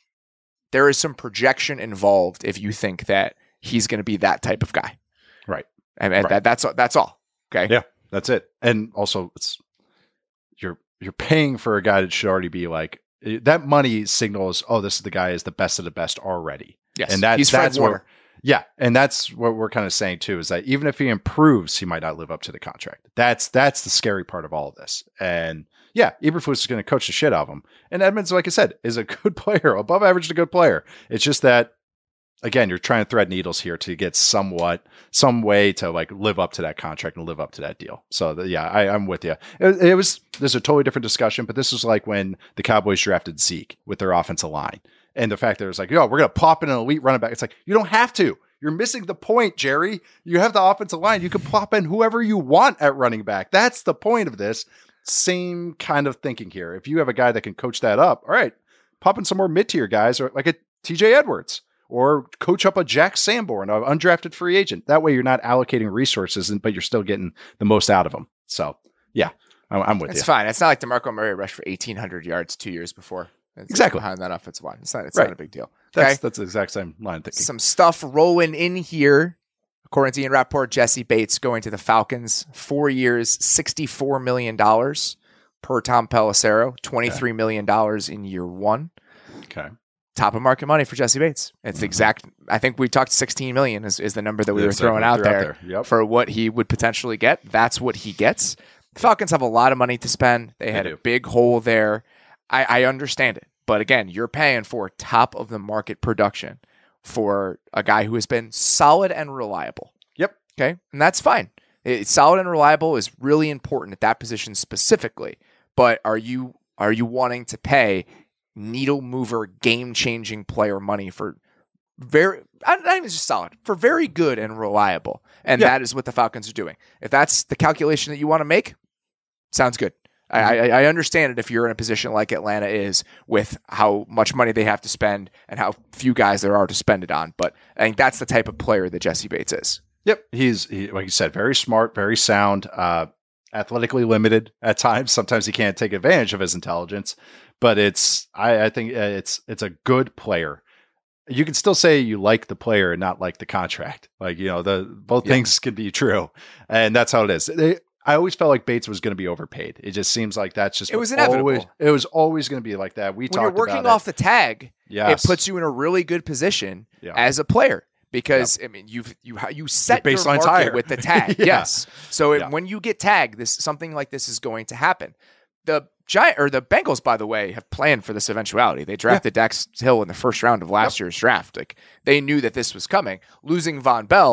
There is some projection involved if you think that he's going to be that type of guy. Right. And, and right. that, that's, that's all. Okay. Yeah, that's it. And also, it's you're you're paying for a guy that should already be like, that money signals, oh, this is the guy is the best of the best already. Yes, and that, he's Fred that's Warner. what, yeah, and that's what we're kind of saying too, is that even if he improves, he might not live up to the contract. That's that's the scary part of all of this. And yeah, Eberflus is going to coach the shit out of him. And Edmonds, like I said, is a good player, above average to good player. It's just that, again, you're trying to thread needles here to get somewhat, some way to like live up to that contract and live up to that deal. So the, yeah, I, I'm with you. It, it was, there's a totally different discussion, but this was like when the Cowboys drafted Zeke with their offensive line. And the fact that it was like, yo, we're going to pop in an elite running back. It's like, you don't have to. You're missing the point, Jerry. You have the offensive line. You can plop in whoever you want at running back. That's the point of this. Same kind of thinking here. If you have a guy that can coach that up, all right, pop in some more mid-tier guys, or like a T J Edwards, or coach up a Jack Sanborn, an undrafted free agent. That way you're not allocating resources, but you're still getting the most out of them. So, yeah, I'm, I'm with it's you. It's fine. It's not like DeMarco Murray rushed for eighteen hundred yards two years before. It's exactly. Behind that offensive line. It's not, it's right. not a big deal. Okay? That's, that's the exact same line of thinking. Some stuff rolling in here. According to Ian Rappaport, Jesse Bates going to the Falcons. Four years, sixty-four million dollars per Tom Pelissero. twenty-three okay. million dollars in year one. Okay. Top of market money for Jesse Bates. It's the exact, I think we talked sixteen million is, is the number that we That's were throwing out there, out there. Yep. for what he would potentially get. That's what he gets. The Falcons have a lot of money to spend. They, they had do. a big hole there. I, I understand it. But again, you're paying for top of the market production for a guy who has been solid and reliable. Yep. Okay. And that's fine. It, solid and reliable is really important at that position specifically. But are you are you wanting to pay needle mover, game changing player money for very, not even just solid, for very good and reliable? And yeah. that is what the Falcons are doing. If that's the calculation that you want to make, sounds good. I, I understand it if you're in a position like Atlanta is with how much money they have to spend and how few guys there are to spend it on. But I think that's the type of player that Jesse Bates is. Yep. He's, he, like you said, very smart, very sound, uh, athletically limited at times. Sometimes he can't take advantage of his intelligence, but it's, I, I think it's, it's a good player. You can still say you like the player and not like the contract. Like, you know, the both yeah. things can be true. And that's how it is. They, I always felt like Bates was going to be overpaid. It just seems like that's just it was inevitable. Always, it was always going to be like that. We when talked you're working about off it. the tag, yes. it puts you in a really good position yeah. as a player because yep. I mean you've you you set your your market higher. with the tag. yeah. Yes, so it, yeah. when you get tagged, this something like this is going to happen. The Giant or the Bengals, by the way, have planned for this eventuality. They drafted yeah. Dax Hill in the first round of last yep. year's draft. Like they knew that this was coming. Losing Von Bell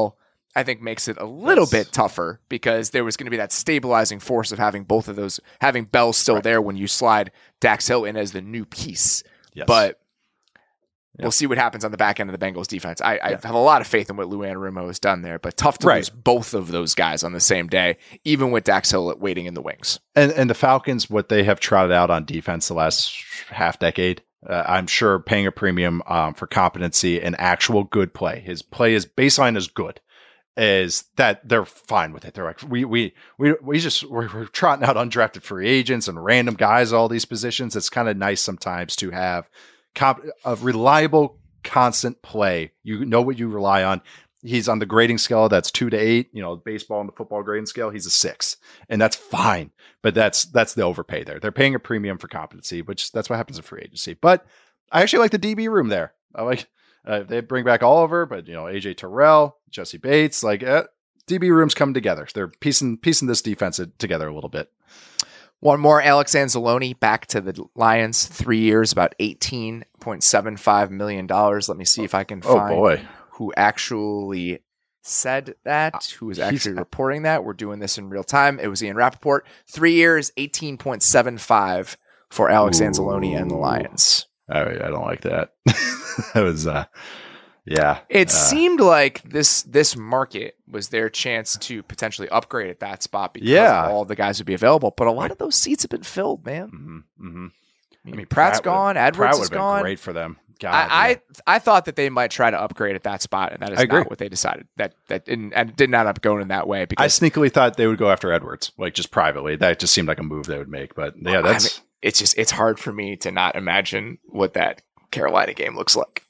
I think makes it a little That's... bit tougher because there was going to be that stabilizing force of having both of those, having Bell still right. there when you slide Dax Hill in as the new piece. Yes. But yep. we'll see what happens on the back end of the Bengals defense. I, I yeah. have a lot of faith in what Lou Anarumo has done there, but tough to right. lose both of those guys on the same day, even with Dax Hill waiting in the wings. And and the Falcons, what they have trotted out on defense the last half decade, uh, I'm sure paying a premium um, for competency and actual good play. His play is baseline is good. Is that they're fine with it. They're like, we we we we just we're, we're trotting out undrafted free agents and random guys at all these positions. It's kind of nice sometimes to have comp- a reliable, constant play. You know what you rely on. He's on the grading scale that's two to eight. You know, baseball and the football grading scale, he's a six, and that's fine. But that's that's the overpay there. They're paying a premium for competency, which that's what happens in free agency. But I actually like the D B room there. I like. Uh, they bring back Oliver, but you know, A J Terrell, Jesse Bates, like uh, D B rooms come together. They're piecing piecing this defense together a little bit. One more, Alex Anzalone back to the Lions, three years, about eighteen point seven five million dollars. Let me see if I can find oh boy. who actually said that, who was actually He's, reporting that. We're doing this in real time. It was Ian Rappaport. Three years, eighteen point seven five for Alex ooh. Anzalone and the Lions. I, I don't like that. It was, uh, yeah. It uh, seemed like this this market was their chance to potentially upgrade at that spot because yeah. all the guys would be available. But a lot of those seats have been filled, man. Mm-hmm, mm-hmm. I mean, Pratt's Pratt gone. Edwards Pratt is gone. Great for them. God, I, yeah. I I thought that they might try to upgrade at that spot, and that is not what they decided. That that didn't, and did not end up going in that way. Because I sneakily thought they would go after Edwards, like just privately. That just seemed like a move they would make. But yeah, that's I mean, it's just it's hard for me to not imagine what that Carolina game looks like.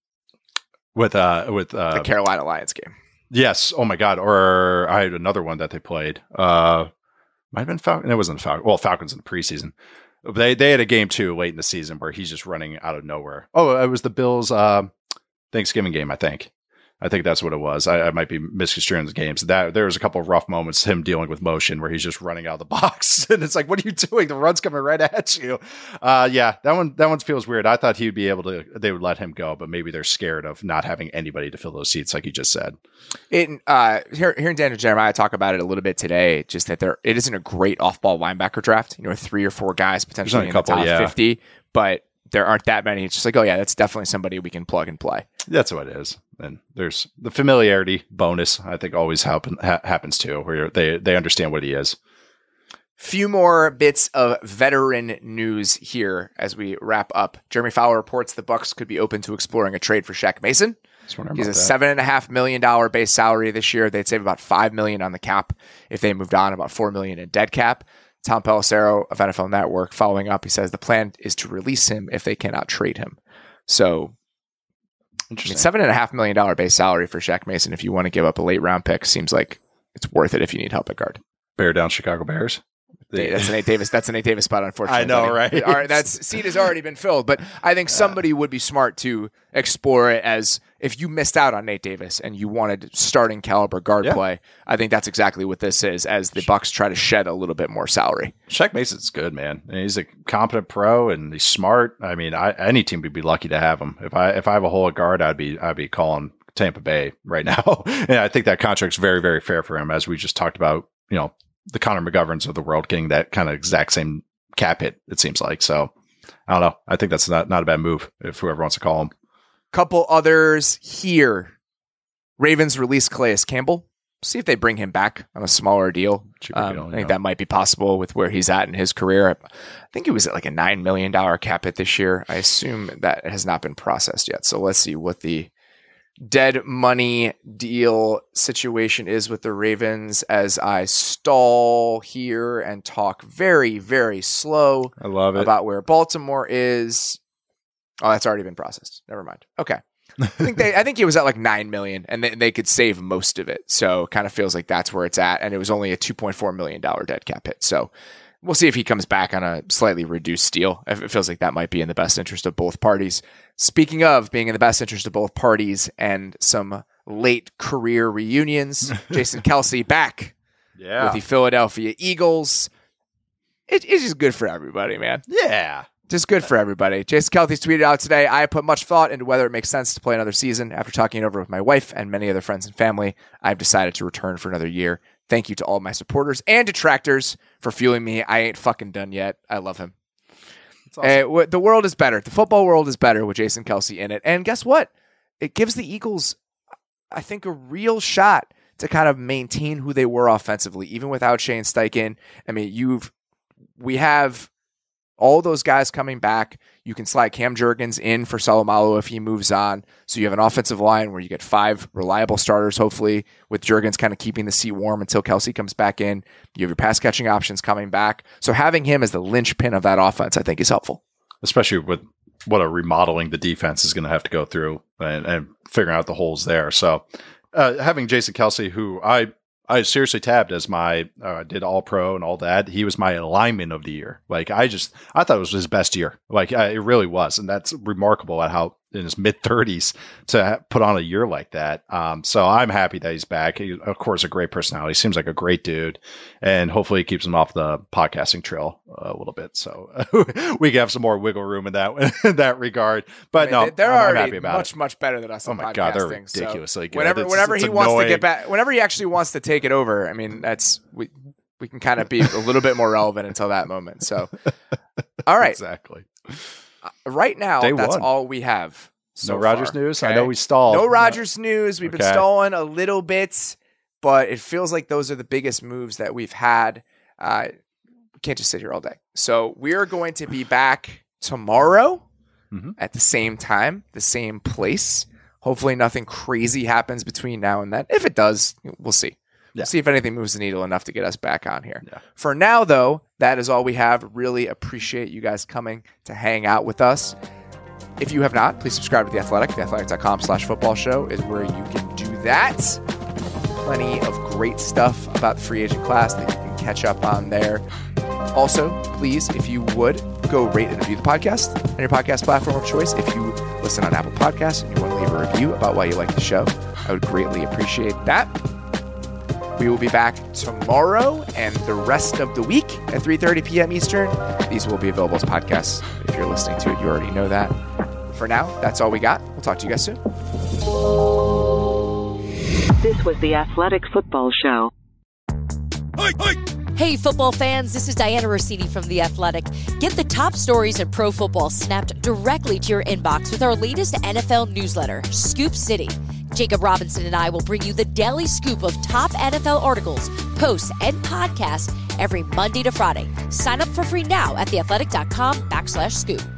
With uh with uh the Carolina Lions game. Yes. Oh my God. Or I had another one that they played. Uh might have been Falcon. It wasn't Falcon. Well, Falcons in the preseason. They they had a game too late in the season where he's just running out of nowhere. Oh, it was the Bills uh, Thanksgiving game, I think. I think that's what it was. I, I might be misconstruing the games. That there was a couple of rough moments, him dealing with motion where he's just running out of the box, and it's like, what are you doing? The run's coming right at you. Uh, yeah, that one that one feels weird. I thought he'd be able to. They would let him go, but maybe they're scared of not having anybody to fill those seats, like you just said. It uh, here hearing Daniel Jeremiah talk about it a little bit today. Just that there, it isn't a great off-ball linebacker draft. You know, three or four guys potentially in couple, the top yeah. fifty, but there aren't that many. It's just like, oh yeah, that's definitely somebody we can plug and play. That's what it is. And there's the familiarity bonus, I think, always happen, ha- happens too, where they, they understand what he is. Few more bits of veteran news here as we wrap up. Jeremy Fowler reports the Bucs could be open to exploring a trade for Shaq Mason. He's a seven and a half million dollar base salary this year. They'd save about five million on the cap if they moved on, about four million in dead cap. Tom Pelissero of N F L Network following up, he says the plan is to release him if they cannot trade him. So I mean, seven and a half million dollar base salary for Shaq Mason. If you want to give up a late round pick, seems like it's worth it if you need help at guard. Bear down Chicago Bears. The, that's an Nate Davis. That's a Nate Davis spot, unfortunately. I know, right? All right, that's seat has already been filled, but I think somebody would be smart to explore it as if you missed out on Nate Davis and you wanted starting caliber guard yeah. play. I think that's exactly what this is. As the Bucs try to shed a little bit more salary. Shaq Mason's good, man. And he's a competent pro and he's smart. I mean, I, any team would be lucky to have him. If I if I have a hole at guard, I'd be I'd be calling Tampa Bay right now. And I think that contract's very very fair for him, as we just talked about. You know, the Connor McGoverns of the world getting that kind of exact same cap hit, it seems like. So I don't know. I think that's not, not a bad move if whoever wants to call him. Couple others here. Ravens release Calais Campbell. See if they bring him back on a smaller deal. Um, deal I think yeah. that might be possible with where he's at in his career. I think he was at like a nine million dollars cap hit this year. I assume that has not been processed yet. So let's see what the dead money deal situation is with the Ravens as I stall here and talk very, very slow. I love it. About where Baltimore is. Oh, that's already been processed. Never mind. Okay. I think they, I think it was at like nine million and they, they could save most of it. So it kind of feels like that's where it's at. And it was only a two point four million dollars dead cap hit. So we'll see if he comes back on a slightly reduced deal. It feels like that might be in the best interest of both parties. Speaking of being in the best interest of both parties and some late career reunions, Jason Kelce back yeah. with the Philadelphia Eagles. It, it's just good for everybody, man. Yeah. just good for everybody. Jason Kelce's tweeted out today, I put much thought into whether it makes sense to play another season. After talking it over with my wife and many other friends and family, I've decided to return for another year. Thank you to all my supporters and detractors for fueling me. I ain't fucking done yet. I love him. Awesome. Uh, the world is better. The football world is better with Jason Kelce in it. And guess what? It gives the Eagles, I think, a real shot to kind of maintain who they were offensively, even without Shane Steichen. I mean, you've we have all those guys coming back. You can slide Cam Jurgens in for Salomalo if he moves on. So you have an offensive line where you get five reliable starters, hopefully, with Jurgens kind of keeping the seat warm until Kelce comes back in. You have your pass catching options coming back. So having him as the linchpin of that offense, I think, is helpful. Especially with what a remodeling the defense is going to have to go through and, and figuring out the holes there. So uh, having Jason Kelce, who I I seriously tabbed as my, uh, did all pro and all that. He was my lineman of the year. Like I just, I thought it was his best year. Like I, it really was. And that's remarkable at how in his mid thirties to put on a year like that. Um, so I'm happy that he's back. He, of course, a great personality. Seems like a great dude, and hopefully it keeps him off the podcasting trail a little bit. So we can have some more wiggle room in that, in that regard. But I mean, no, they're I'm already happy about much, it. much better than us. Oh on my God, they're podcasting. ridiculously So good. Whenever, It's, whenever it's he wants to annoying. get back, whenever he actually wants to take it over, I mean, that's, we, we can kind of be a little bit more relevant until that moment. So, all right. Exactly. Uh, right now, Day that's one. all we have. So no Rodgers far, news. okay? I know we stalled. No Rodgers news. We've been Okay. stalling a little bit, but it feels like those are the biggest moves that we've had. Uh, we can't just sit here all day. So we are going to be back tomorrow mm-hmm. at the same time, the same place. Hopefully nothing crazy happens between now and then. If it does, we'll see. Yeah. We'll see if anything moves the needle enough to get us back on here. Yeah. For now, though, that is all we have. Really appreciate you guys coming to hang out with us. If you have not, please subscribe to The Athletic. theathletic.com slash football show is where you can do that. Plenty of great stuff about the free agent class that you can catch up on there. Also, please, if you would, go rate and review the podcast on your podcast platform of choice. If you listen on Apple Podcasts and you want to leave a review about why you like the show, I would greatly appreciate that. We will be back tomorrow and the rest of the week at three thirty p.m. Eastern. These will be available as podcasts. If you're listening to it, you already know that. For now, that's all we got. We'll talk to you guys soon. This was the Athletic Football Show. Hey, football fans, this is Diana Rossini from The Athletic. Get the top stories in pro football snapped directly to your inbox with our latest N F L newsletter, Scoop City. Jacob Robinson and I will bring you the daily scoop of top N F L articles, posts, and podcasts every Monday to Friday. Sign up for free now at theathletic.com backslash scoop.